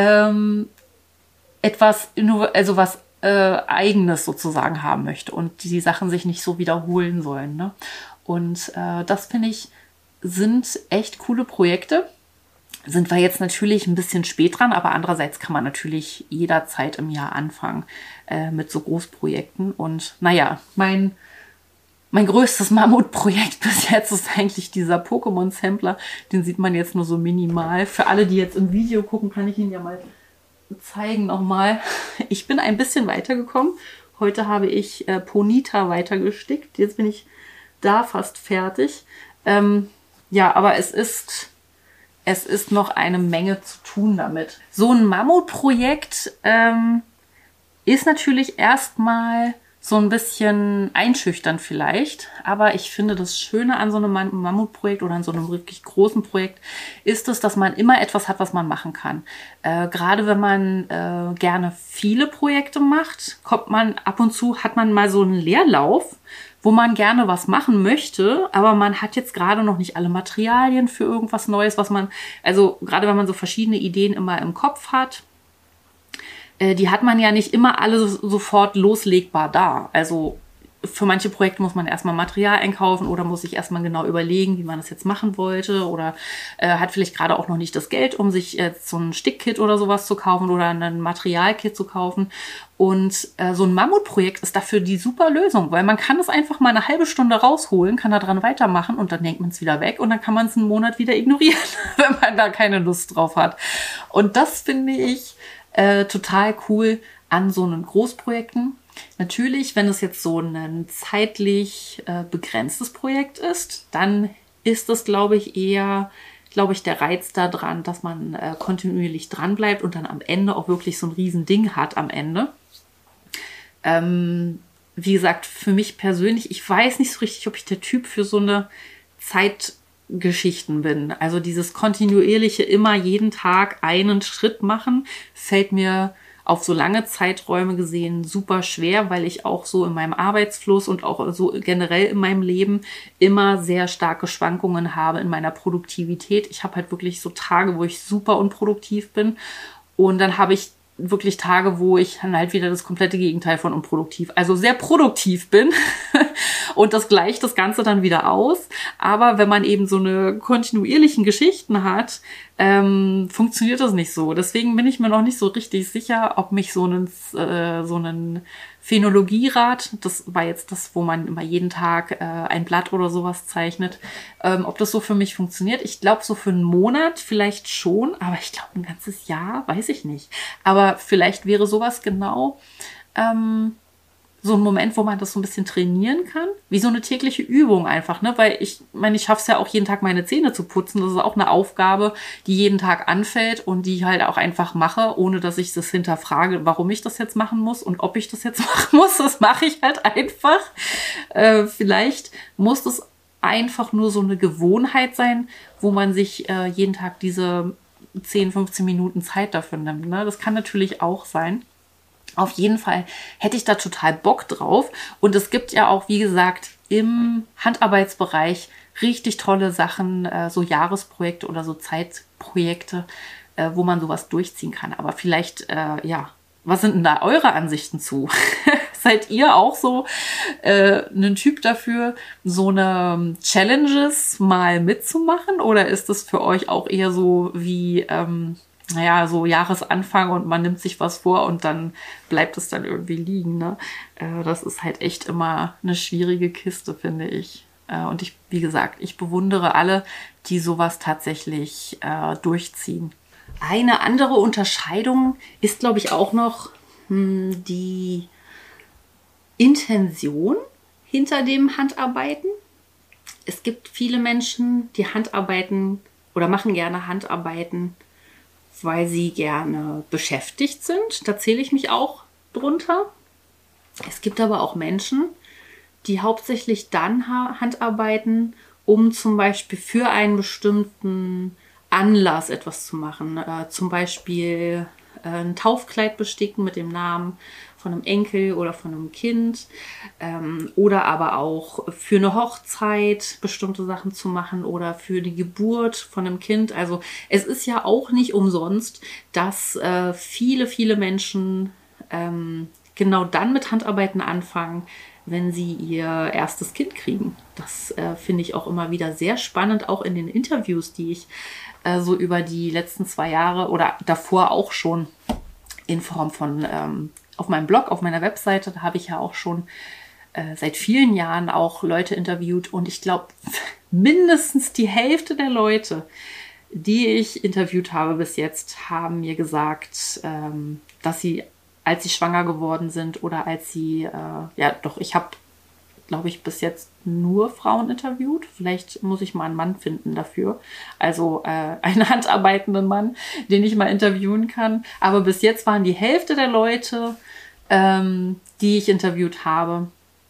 was Eigenes sozusagen haben möchte und die Sachen sich nicht so wiederholen sollen. Ne? Und das finde ich sind echt coole Projekte. Sind wir jetzt natürlich ein bisschen spät dran, aber andererseits kann man natürlich jederzeit im Jahr anfangen mit so Großprojekten. Und naja, mein größtes Mammutprojekt bis jetzt ist eigentlich dieser Pokémon-Sampler. Den sieht man jetzt nur so minimal. Für alle, die jetzt im Video gucken, kann ich ihn ja mal zeigen nochmal. Ich bin ein bisschen weitergekommen. Heute habe ich Ponyta weitergestickt. Jetzt bin ich da fast fertig. Aber es ist noch eine Menge zu tun damit. So ein Mammutprojekt ist natürlich erstmal so ein bisschen einschüchternd vielleicht, aber ich finde, das Schöne an so einem Mammutprojekt oder an so einem wirklich großen Projekt ist es, dass man immer etwas hat, was man machen kann. Gerade wenn man gerne viele Projekte macht, ab und zu hat man mal so einen Leerlauf, wo man gerne was machen möchte, aber man hat jetzt gerade noch nicht alle Materialien für irgendwas Neues, gerade wenn man so verschiedene Ideen immer im Kopf hat, die hat man ja nicht immer alle sofort loslegbar da. Also für manche Projekte muss man erstmal Material einkaufen oder muss sich erstmal genau überlegen, wie man das jetzt machen wollte oder hat vielleicht gerade auch noch nicht das Geld, um sich jetzt so ein Stickkit oder sowas zu kaufen oder ein Materialkit zu kaufen. Und so ein Mammutprojekt ist dafür die super Lösung, weil man kann es einfach mal eine halbe Stunde rausholen, kann da dran weitermachen und dann denkt man es wieder weg und dann kann man es einen Monat wieder ignorieren, wenn man da keine Lust drauf hat. Und das finde ich total cool an so einen Großprojekten. Natürlich, wenn es jetzt so ein zeitlich begrenztes Projekt ist, dann ist es, glaube ich, eher, der Reiz da dran, dass man kontinuierlich dran bleibt und dann am Ende auch wirklich so ein Riesending hat am Ende. Wie gesagt, für mich persönlich, ich weiß nicht so richtig, ob ich der Typ für so eine Zeitgeschichten bin. Also dieses kontinuierliche immer jeden Tag einen Schritt machen, fällt mir auf so lange Zeiträume gesehen super schwer, weil ich auch so in meinem Arbeitsfluss und auch so generell in meinem Leben immer sehr starke Schwankungen habe in meiner Produktivität. Ich habe halt wirklich so Tage, wo ich super unproduktiv bin und dann habe ich wirklich Tage, wo ich dann halt wieder das komplette Gegenteil von unproduktiv, also sehr produktiv bin und das gleicht das Ganze dann wieder aus. Aber wenn man eben so eine kontinuierlichen Geschichten hat, funktioniert das nicht so. Deswegen bin ich mir noch nicht so richtig sicher, ob mich so einen Phänologierat, das war jetzt das, wo man immer jeden Tag ein Blatt oder sowas zeichnet, ob das so für mich funktioniert. Ich glaube, so für einen Monat vielleicht schon, aber ich glaube, ein ganzes Jahr, weiß ich nicht. Aber vielleicht wäre sowas genau so ein Moment, wo man das so ein bisschen trainieren kann, wie so eine tägliche Übung einfach, ne? Weil ich meine, ich schaffe es ja auch jeden Tag meine Zähne zu putzen. Das ist auch eine Aufgabe, die jeden Tag anfällt und die ich halt auch einfach mache, ohne dass ich das hinterfrage, warum ich das jetzt machen muss und ob ich das jetzt machen muss. Das mache ich halt einfach. Vielleicht muss das einfach nur so eine Gewohnheit sein, wo man sich jeden Tag diese 10, 15 Minuten Zeit dafür nimmt, ne? Das kann natürlich auch sein. Auf jeden Fall hätte ich da total Bock drauf. Und es gibt ja auch, wie gesagt, im Handarbeitsbereich richtig tolle Sachen, so Jahresprojekte oder so Zeitprojekte, wo man sowas durchziehen kann. Aber vielleicht, was sind denn da eure Ansichten zu? Seid ihr auch so ein Typ dafür, so eine Challenges mal mitzumachen? Oder ist das für euch auch eher so wie so Jahresanfang und man nimmt sich was vor und dann bleibt es dann irgendwie liegen, ne? Das ist halt echt immer eine schwierige Kiste, finde ich. Und wie gesagt, ich bewundere alle, die sowas tatsächlich durchziehen. Eine andere Unterscheidung ist, glaube ich, auch noch die Intention hinter dem Handarbeiten. Es gibt viele Menschen, die Handarbeiten oder machen gerne Handarbeiten, weil sie gerne beschäftigt sind. Da zähle ich mich auch drunter. Es gibt aber auch Menschen, die hauptsächlich dann Handarbeiten, um zum Beispiel für einen bestimmten Anlass etwas zu machen. Zum Beispiel ein Taufkleid besticken mit dem Namen von einem Enkel oder von einem Kind, oder aber auch für eine Hochzeit bestimmte Sachen zu machen oder für die Geburt von einem Kind. Also es ist ja auch nicht umsonst, dass viele, viele Menschen genau dann mit Handarbeiten anfangen, wenn sie ihr erstes Kind kriegen. Das finde ich auch immer wieder sehr spannend, auch in den Interviews, die ich so über die letzten 2 Jahre oder davor auch schon in Form von auf meinem Blog, auf meiner Webseite, da habe ich ja auch schon seit vielen Jahren auch Leute interviewt und ich glaube, mindestens die Hälfte der Leute, die ich interviewt habe bis jetzt, haben mir gesagt, dass sie, als sie schwanger geworden sind oder als sie, ich habe, glaube ich, bis jetzt nur Frauen interviewt. Vielleicht muss ich mal einen Mann finden dafür. Also einen handarbeitenden Mann, den ich mal interviewen kann. Aber bis jetzt waren die Hälfte der Leute, die ich interviewt habe,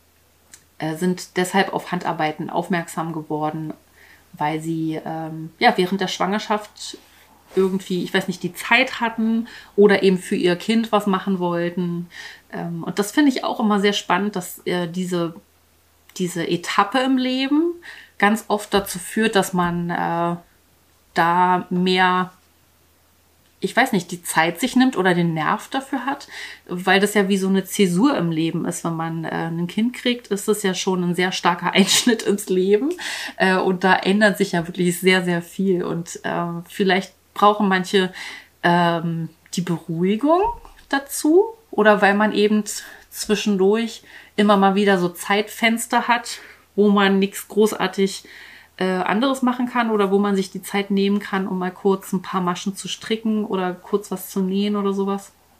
sind deshalb auf Handarbeiten aufmerksam geworden, weil sie während der Schwangerschaft irgendwie, ich weiß nicht, die Zeit hatten oder eben für ihr Kind was machen wollten. Und das finde ich auch immer sehr spannend, dass diese Etappe im Leben ganz oft dazu führt, dass man da mehr, ich weiß nicht, die Zeit sich nimmt oder den Nerv dafür hat, weil das ja wie so eine Zäsur im Leben ist. Wenn man ein Kind kriegt, ist das ja schon ein sehr starker Einschnitt ins Leben. Und da ändert sich ja wirklich sehr, sehr viel. Und vielleicht brauchen manche die Beruhigung dazu oder weil man eben zwischendurch immer mal wieder so Zeitfenster hat, wo man nichts großartig anderes machen kann oder wo man sich die Zeit nehmen kann, um mal kurz ein paar Maschen zu stricken oder kurz was zu nähen oder sowas.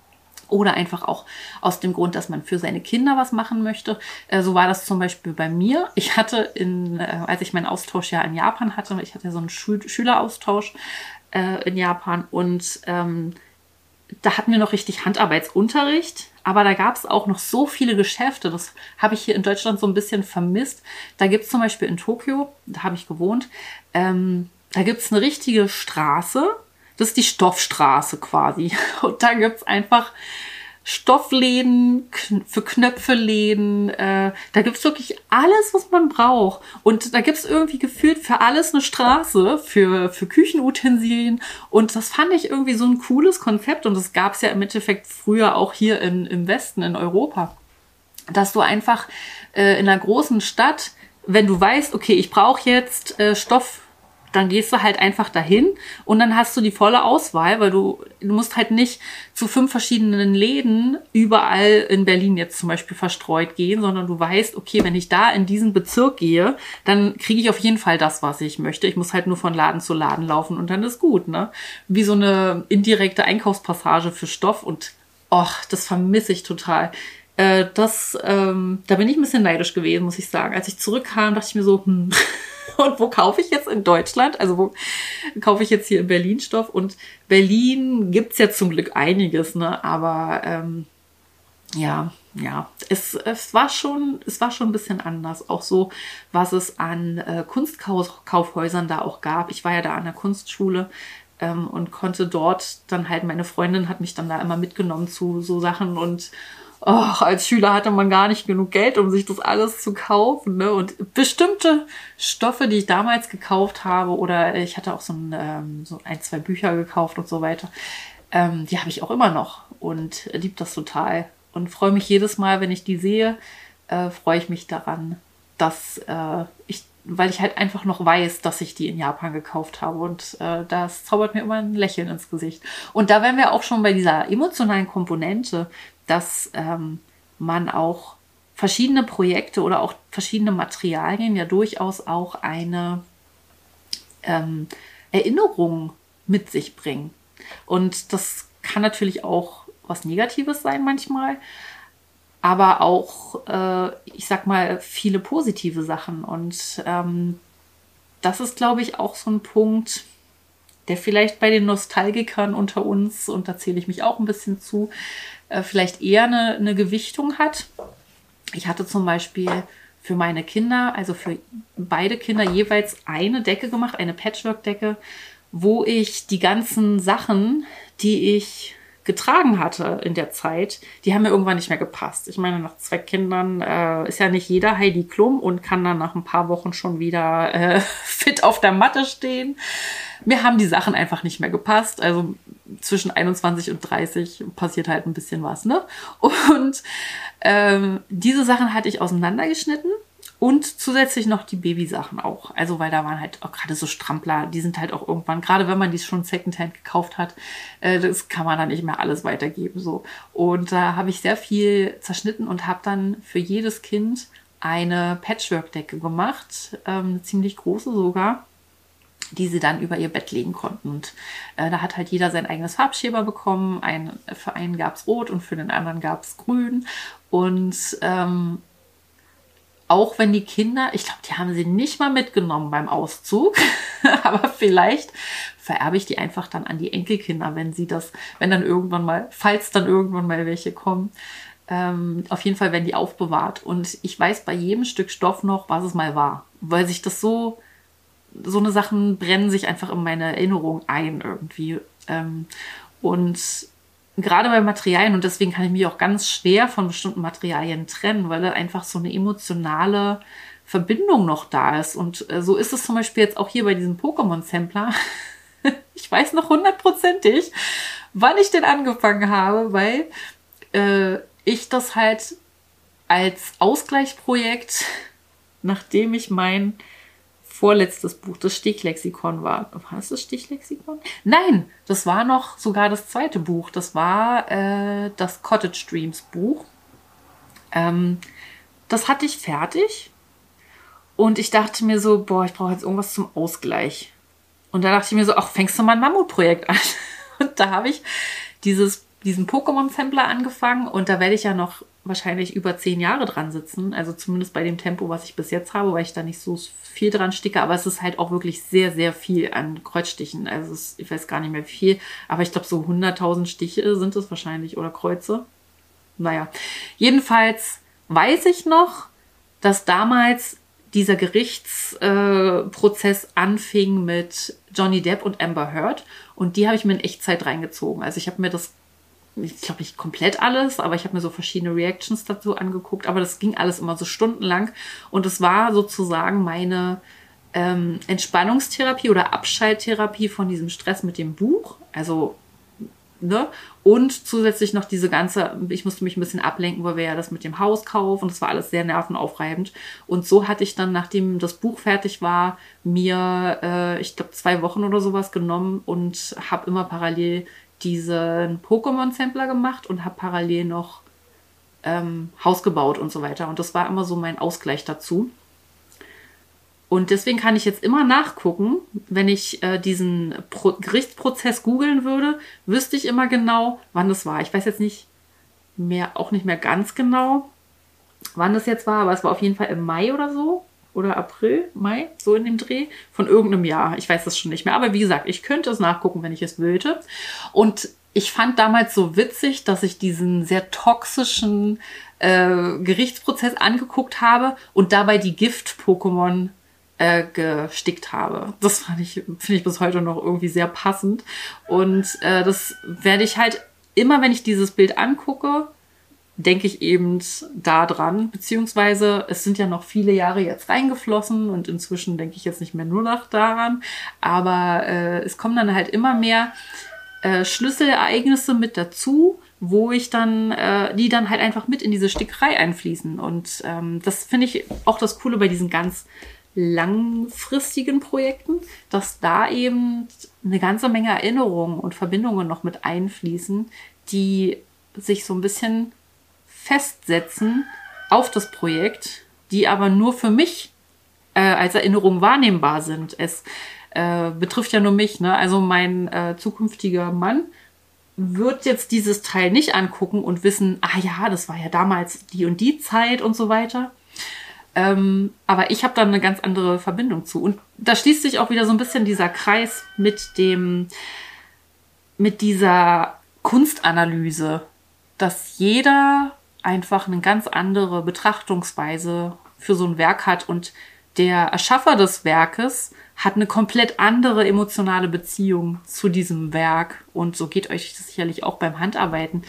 Oder einfach auch aus dem Grund, dass man für seine Kinder was machen möchte. So war das zum Beispiel bei mir. Ich hatte, als ich meinen Austausch ja in Japan hatte, ich hatte ja so einen Schüleraustausch in Japan und da hatten wir noch richtig Handarbeitsunterricht. Aber da gab es auch noch so viele Geschäfte. Das habe ich hier in Deutschland so ein bisschen vermisst. Da gibt es zum Beispiel in Tokio, da habe ich gewohnt, da gibt es eine richtige Straße. Das ist die Stoffstraße quasi. Und da gibt es einfach Stoffläden, für Knöpfeläden. Da gibt es wirklich alles, was man braucht. Und da gibt es irgendwie gefühlt für alles eine Straße, für Küchenutensilien. Und das fand ich irgendwie so ein cooles Konzept. Und das gab es ja im Endeffekt früher auch hier im Westen, in Europa. Dass du einfach in einer großen Stadt, wenn du weißt, okay, ich brauche jetzt Stoff, dann gehst du halt einfach dahin und dann hast du die volle Auswahl, weil du musst halt nicht zu 5 verschiedenen Läden überall in Berlin jetzt zum Beispiel verstreut gehen, sondern du weißt, okay, wenn ich da in diesen Bezirk gehe, dann kriege ich auf jeden Fall das, was ich möchte. Ich muss halt nur von Laden zu Laden laufen und dann ist gut, ne? Wie so eine indirekte Einkaufspassage für Stoff und das vermisse ich total. Da bin ich ein bisschen neidisch gewesen, muss ich sagen. Als ich zurückkam, dachte ich mir so, und wo kaufe ich jetzt in Deutschland? Also wo kaufe ich jetzt hier in Berlin Stoff? Und Berlin gibt's ja zum Glück einiges, ne? Aber es war schon ein bisschen anders. Auch so, was es an Kunstkaufhäusern da auch gab. Ich war ja da an der Kunstschule und konnte dort dann halt, meine Freundin hat mich dann da immer mitgenommen zu so Sachen und als Schüler hatte man gar nicht genug Geld, um sich das alles zu kaufen, ne? Und bestimmte Stoffe, die ich damals gekauft habe, oder ich hatte auch so ein, 2 Bücher gekauft und so weiter, die habe ich auch immer noch und liebe das total. Und freue mich jedes Mal, wenn ich die sehe, freue ich mich daran, dass weil ich halt einfach noch weiß, dass ich die in Japan gekauft habe. Und das zaubert mir immer ein Lächeln ins Gesicht. Und da wären wir auch schon bei dieser emotionalen Komponente, dass man auch verschiedene Projekte oder auch verschiedene Materialien ja durchaus auch eine Erinnerung mit sich bringen. Und das kann natürlich auch was Negatives sein manchmal, aber auch, ich sag mal, viele positive Sachen. Und das ist, glaube ich, auch so ein Punkt, der vielleicht bei den Nostalgikern unter uns, und da zähle ich mich auch ein bisschen zu, vielleicht eher eine Gewichtung hat. Ich hatte zum Beispiel für meine Kinder, also für beide Kinder jeweils eine Decke gemacht, eine Patchwork-Decke, wo ich die ganzen Sachen, die ich getragen hatte in der Zeit, die haben mir irgendwann nicht mehr gepasst. Ich meine, nach 2 Kindern ist ja nicht jeder Heidi Klum und kann dann nach ein paar Wochen schon wieder fit auf der Matte stehen. Mir haben die Sachen einfach nicht mehr gepasst. Also zwischen 21 und 30 passiert halt ein bisschen was, ne? Und diese Sachen hatte ich auseinandergeschnitten. Und zusätzlich noch die Babysachen auch. Also weil da waren halt auch gerade so Strampler, die sind halt auch irgendwann, gerade wenn man die schon Secondhand gekauft hat, das kann man dann nicht mehr alles weitergeben. So. Und da habe ich sehr viel zerschnitten und habe dann für jedes Kind eine Patchwork-Decke gemacht, eine ziemlich große sogar, die sie dann über ihr Bett legen konnten. Und da hat halt jeder sein eigenes Farbschema bekommen. Für einen gab es rot und für den anderen gab es grün. Und auch wenn die Kinder, ich glaube, die haben sie nicht mal mitgenommen beim Auszug, aber vielleicht vererbe ich die einfach dann an die Enkelkinder, wenn dann irgendwann mal, falls dann irgendwann mal welche kommen. Auf jeden Fall werden die aufbewahrt. Und ich weiß bei jedem Stück Stoff noch, was es mal war. Weil sich das so eine Sachen brennen sich einfach in meine Erinnerung ein irgendwie. Und gerade bei Materialien, und deswegen kann ich mich auch ganz schwer von bestimmten Materialien trennen, weil da einfach so eine emotionale Verbindung noch da ist. Und so ist es zum Beispiel jetzt auch hier bei diesem Pokémon-Sampler. Ich weiß noch 100%ig, wann ich den angefangen habe, weil ich das halt als Ausgleichsprojekt, nachdem ich mein vorletztes Buch, das Stichlexikon war. War es das Stichlexikon? Nein, das war noch sogar das 2. Buch. Das war das Cottage Dreams Buch. Das hatte ich fertig. Und ich dachte mir so, ich brauche jetzt irgendwas zum Ausgleich. Und da dachte ich mir so, fängst du mal ein Mammutprojekt an. Und da habe ich dieses diesen Pokémon-Sampler angefangen und da werde ich ja noch wahrscheinlich über 10 Jahre dran sitzen. Also zumindest bei dem Tempo, was ich bis jetzt habe, weil ich da nicht so viel dran sticke. Aber es ist halt auch wirklich sehr, sehr viel an Kreuzstichen. Also ich weiß gar nicht mehr wie viel, aber ich glaube so 100.000 Stiche sind es wahrscheinlich oder Kreuze. Naja, jedenfalls weiß ich noch, dass damals dieser Gerichtsprozess anfing mit Johnny Depp und Amber Heard. Und die habe ich mir in Echtzeit reingezogen. Also ich habe mir das, ich glaube nicht komplett alles, aber ich habe mir so verschiedene Reactions dazu angeguckt. Aber das ging alles immer so stundenlang. Und es war sozusagen meine Entspannungstherapie oder Abschalttherapie von diesem Stress mit dem Buch. Also, ne? Und zusätzlich noch diese ganze, ich musste mich ein bisschen ablenken, weil wir ja das mit dem Hauskauf und das war alles sehr nervenaufreibend. Und so hatte ich dann, nachdem das Buch fertig war, mir, ich glaube, 2 Wochen oder sowas genommen und habe immer parallel diesen Pokémon-Sampler gemacht und habe parallel noch Haus gebaut und so weiter. Und das war immer so mein Ausgleich dazu. Und deswegen kann ich jetzt immer nachgucken, wenn ich diesen Gerichtsprozess googeln würde, wüsste ich immer genau, wann das war. Ich weiß jetzt nicht mehr, auch nicht mehr ganz genau, wann das jetzt war, aber es war auf jeden Fall im Mai oder so. Oder April, Mai, so in dem Dreh, von irgendeinem Jahr. Ich weiß das schon nicht mehr. Aber wie gesagt, ich könnte es nachgucken, wenn ich es wollte. Und ich fand damals so witzig, dass ich diesen sehr toxischen Gerichtsprozess angeguckt habe und dabei die Gift-Pokémon gestickt habe. Das finde ich bis heute noch irgendwie sehr passend. Und das werde ich halt immer, wenn ich dieses Bild angucke, denke ich eben da dran. Beziehungsweise es sind ja noch viele Jahre jetzt reingeflossen und inzwischen denke ich jetzt nicht mehr nur noch daran. Aber es kommen dann halt immer mehr Schlüsselereignisse mit dazu, wo ich dann, die dann halt einfach mit in diese Stickerei einfließen. Und das finde ich auch das Coole bei diesen ganz langfristigen Projekten, dass da eben eine ganze Menge Erinnerungen und Verbindungen noch mit einfließen, die sich so ein bisschen festsetzen auf das Projekt, die aber nur für mich als Erinnerung wahrnehmbar sind. Es betrifft ja nur mich, ne? Also mein zukünftiger Mann wird jetzt dieses Teil nicht angucken und wissen, ah ja, das war ja damals die und die Zeit und so weiter. Aber ich habe da eine ganz andere Verbindung zu. Und da schließt sich auch wieder so ein bisschen dieser Kreis mit dieser Kunstanalyse, dass jeder einfach eine ganz andere Betrachtungsweise für so ein Werk hat und der Erschaffer des Werkes hat eine komplett andere emotionale Beziehung zu diesem Werk. Und so geht euch das sicherlich auch beim Handarbeiten,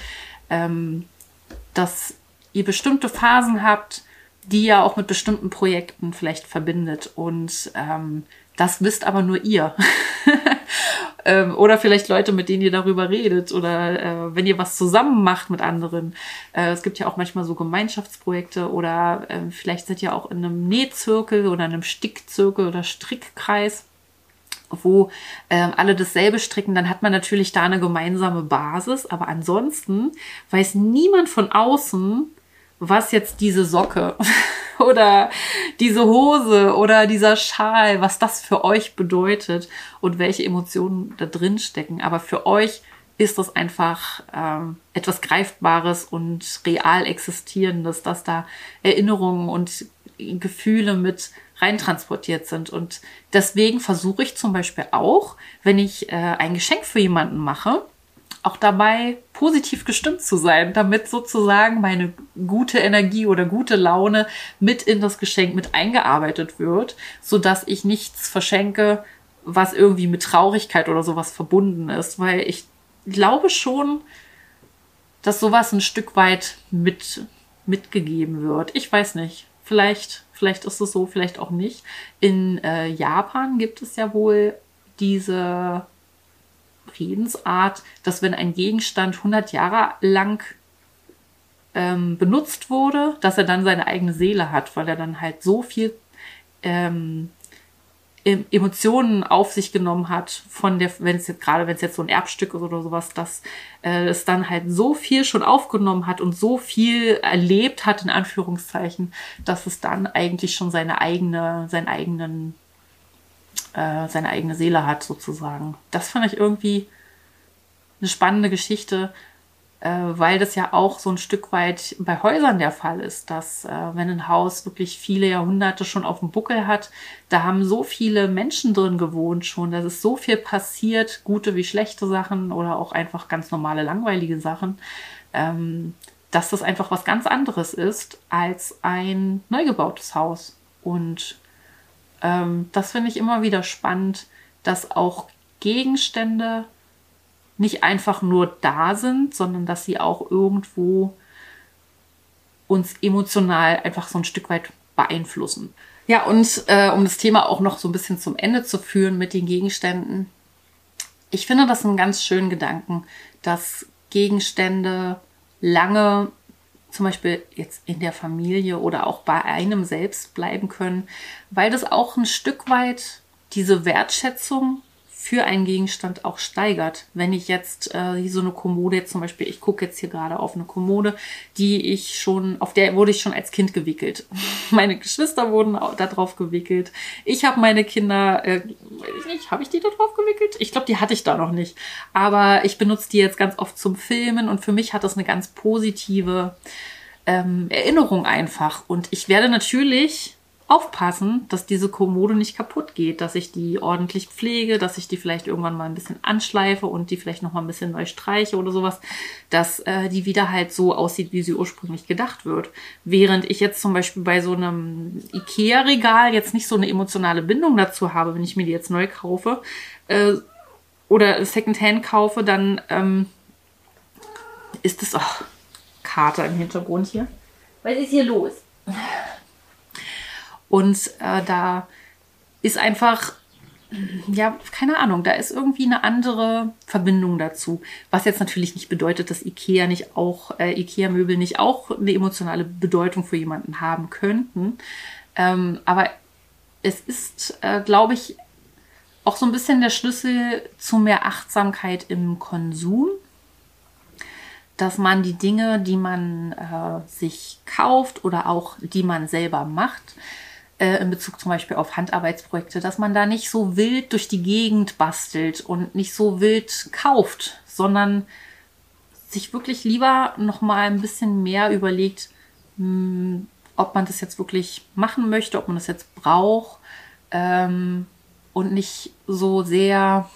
dass ihr bestimmte Phasen habt, die ihr auch mit bestimmten Projekten vielleicht verbindet. Und das wisst aber nur ihr. Oder vielleicht Leute, mit denen ihr darüber redet. Oder wenn ihr was zusammen macht mit anderen. Es gibt ja auch manchmal so Gemeinschaftsprojekte. Oder vielleicht seid ihr auch in einem Nähzirkel oder einem Stickzirkel oder Strickkreis, wo alle dasselbe stricken. Dann hat man natürlich da eine gemeinsame Basis. Aber ansonsten weiß niemand von außen, was jetzt diese Socke oder diese Hose oder dieser Schal, was das für euch bedeutet und welche Emotionen da drin stecken. Aber für euch ist das einfach etwas Greifbares und real Existierendes, dass da Erinnerungen und Gefühle mit reintransportiert sind. Und deswegen versuche ich zum Beispiel auch, wenn ich ein Geschenk für jemanden mache, auch dabei positiv gestimmt zu sein, damit sozusagen meine gute Energie oder gute Laune mit in das Geschenk mit eingearbeitet wird, sodass ich nichts verschenke, was irgendwie mit Traurigkeit oder sowas verbunden ist, weil ich glaube schon, dass sowas ein Stück weit mitgegeben wird. Ich weiß nicht, vielleicht ist es so, vielleicht auch nicht. In Japan gibt es ja wohl diese Redensart, dass wenn ein Gegenstand 100 Jahre lang benutzt wurde, dass er dann seine eigene Seele hat, weil er dann halt so viel Emotionen auf sich genommen hat wenn es jetzt so ein Erbstück ist oder sowas, dass es dann halt so viel schon aufgenommen hat und so viel erlebt hat, in Anführungszeichen, dass es dann eigentlich schon seine eigene Seele hat, sozusagen. Das fand ich irgendwie eine spannende Geschichte, weil das ja auch so ein Stück weit bei Häusern der Fall ist, dass wenn ein Haus wirklich viele Jahrhunderte schon auf dem Buckel hat, da haben so viele Menschen drin gewohnt schon, da ist so viel passiert, gute wie schlechte Sachen oder auch einfach ganz normale, langweilige Sachen, dass das einfach was ganz anderes ist als ein neu gebautes Haus. Und das finde ich immer wieder spannend, dass auch Gegenstände nicht einfach nur da sind, sondern dass sie auch irgendwo uns emotional einfach so ein Stück weit beeinflussen. Ja, und um das Thema auch noch so ein bisschen zum Ende zu führen mit den Gegenständen. Ich finde das einen ganz schönen Gedanken, dass Gegenstände lange zum Beispiel jetzt in der Familie oder auch bei einem selbst bleiben können, weil das auch ein Stück weit diese Wertschätzung für einen Gegenstand auch steigert. Wenn ich jetzt hier so eine Kommode jetzt zum Beispiel, ich gucke jetzt hier gerade auf eine Kommode, auf der wurde ich schon als Kind gewickelt. Meine Geschwister wurden da drauf gewickelt. Ich habe meine Kinder, weiß ich nicht, habe ich die da drauf gewickelt? Ich glaube, die hatte ich da noch nicht. Aber ich benutze die jetzt ganz oft zum Filmen und für mich hat das eine ganz positive Erinnerung einfach. Und ich werde natürlich aufpassen, dass diese Kommode nicht kaputt geht, dass ich die ordentlich pflege, dass ich die vielleicht irgendwann mal ein bisschen anschleife und die vielleicht noch mal ein bisschen neu streiche oder sowas, dass die wieder halt so aussieht, wie sie ursprünglich gedacht wird. Während ich jetzt zum Beispiel bei so einem Ikea-Regal jetzt nicht so eine emotionale Bindung dazu habe, wenn ich mir die jetzt neu kaufe oder Secondhand kaufe, dann ist das auch Kater im Hintergrund hier. Was ist hier los? Und da ist einfach, ja, keine Ahnung, da ist irgendwie eine andere Verbindung dazu. Was jetzt natürlich nicht bedeutet, dass Ikea-Möbel nicht auch eine emotionale Bedeutung für jemanden haben könnten. Aber es ist, glaube ich, auch so ein bisschen der Schlüssel zu mehr Achtsamkeit im Konsum. Dass man die Dinge, die man sich kauft oder auch die man selber macht, in Bezug zum Beispiel auf Handarbeitsprojekte, dass man da nicht so wild durch die Gegend bastelt und nicht so wild kauft, sondern sich wirklich lieber noch mal ein bisschen mehr überlegt, ob man das jetzt wirklich machen möchte, ob man das jetzt braucht und nicht so sehr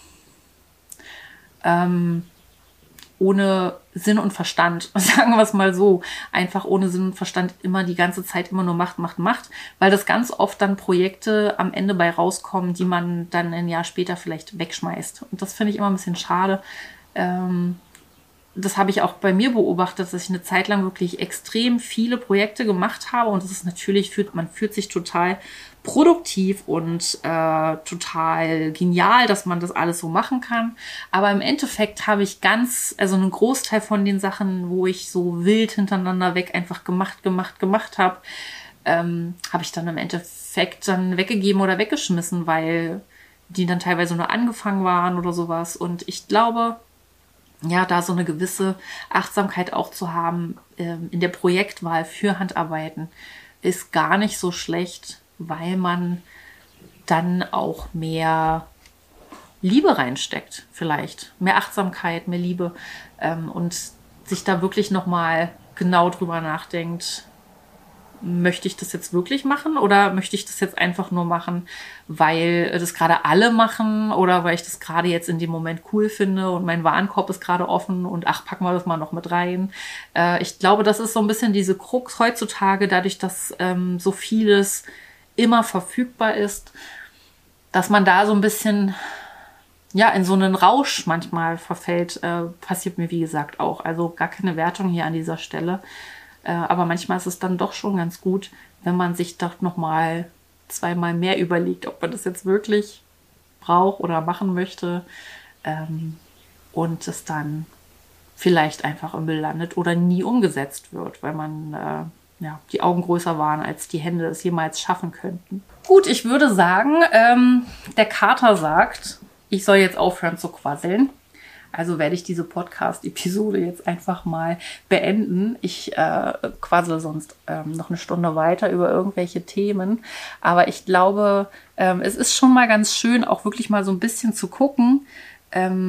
ohne Sinn und Verstand, sagen wir es mal so, einfach ohne Sinn und Verstand immer die ganze Zeit immer nur macht, weil das ganz oft dann Projekte am Ende bei rauskommen, die man dann ein Jahr später vielleicht wegschmeißt. Und das finde ich immer ein bisschen schade. Das habe ich auch bei mir beobachtet, dass ich eine Zeit lang wirklich extrem viele Projekte gemacht habe und das ist natürlich, man fühlt sich total produktiv und total genial, dass man das alles so machen kann. Aber im Endeffekt habe ich einen Großteil von den Sachen, wo ich so wild hintereinander weg einfach gemacht habe, habe ich dann im Endeffekt dann weggegeben oder weggeschmissen, weil die dann teilweise nur angefangen waren oder sowas. Und ich glaube, ja, da so eine gewisse Achtsamkeit auch zu haben in der Projektwahl für Handarbeiten ist gar nicht so schlecht, weil man dann auch mehr Liebe reinsteckt, vielleicht. Mehr Achtsamkeit, mehr Liebe und sich da wirklich nochmal genau drüber nachdenkt, möchte ich das jetzt wirklich machen oder möchte ich das jetzt einfach nur machen, weil das gerade alle machen oder weil ich das gerade jetzt in dem Moment cool finde und mein Warenkorb ist gerade offen und ach, packen wir das mal noch mit rein. Ich glaube, das ist so ein bisschen diese Krux heutzutage, dadurch, dass so vieles immer verfügbar ist, dass man da so ein bisschen ja in so einen Rausch manchmal verfällt. Passiert mir, wie gesagt, auch. Also gar keine Wertung hier an dieser Stelle. Aber manchmal ist es dann doch schon ganz gut, wenn man sich doch nochmal zweimal mehr überlegt, ob man das jetzt wirklich braucht oder machen möchte und es dann vielleicht einfach im Müll landet oder nie umgesetzt wird, weil man die Augen größer waren, als die Hände es jemals schaffen könnten. Gut, ich würde sagen, der Kater sagt, ich soll jetzt aufhören zu quasseln. Also werde ich diese Podcast-Episode jetzt einfach mal beenden. Ich quassel sonst noch eine Stunde weiter über irgendwelche Themen. Aber ich glaube, es ist schon mal ganz schön, auch wirklich mal so ein bisschen zu gucken,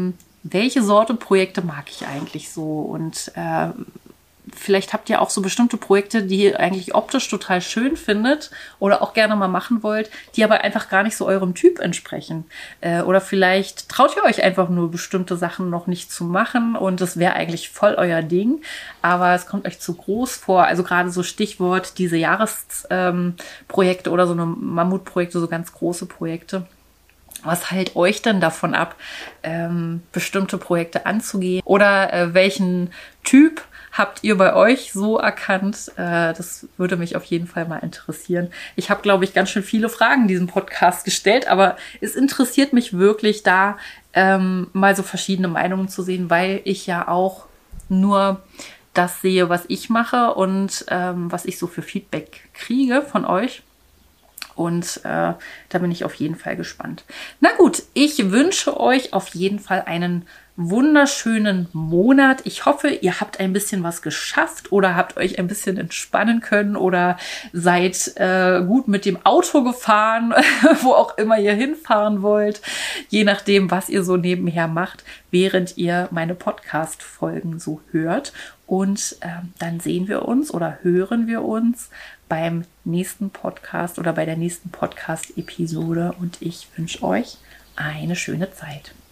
welche Sorte Projekte mag ich eigentlich so? Und vielleicht habt ihr auch so bestimmte Projekte, die ihr eigentlich optisch total schön findet oder auch gerne mal machen wollt, die aber einfach gar nicht so eurem Typ entsprechen. Oder vielleicht traut ihr euch einfach nur bestimmte Sachen noch nicht zu machen und das wäre eigentlich voll euer Ding, aber es kommt euch zu groß vor. Also gerade so Stichwort diese Jahresprojekte oder so eine Mammutprojekte, so ganz große Projekte. Was hält euch denn davon ab, bestimmte Projekte anzugehen? Oder welchen Typ habt ihr bei euch so erkannt? Das würde mich auf jeden Fall mal interessieren. Ich habe, glaube ich, ganz schön viele Fragen in diesem Podcast gestellt, aber es interessiert mich wirklich, da mal so verschiedene Meinungen zu sehen, weil ich ja auch nur das sehe, was ich mache und was ich so für Feedback kriege von euch. Und da bin ich auf jeden Fall gespannt. Na gut, ich wünsche euch auf jeden Fall einen wunderschönen Monat. Ich hoffe, ihr habt ein bisschen was geschafft oder habt euch ein bisschen entspannen können oder seid gut mit dem Auto gefahren, wo auch immer ihr hinfahren wollt. Je nachdem, was ihr so nebenher macht, während ihr meine Podcast-Folgen so hört. Und dann sehen wir uns oder hören wir uns beim nächsten Podcast oder bei der nächsten Podcast-Episode. Und ich wünsche euch eine schöne Zeit.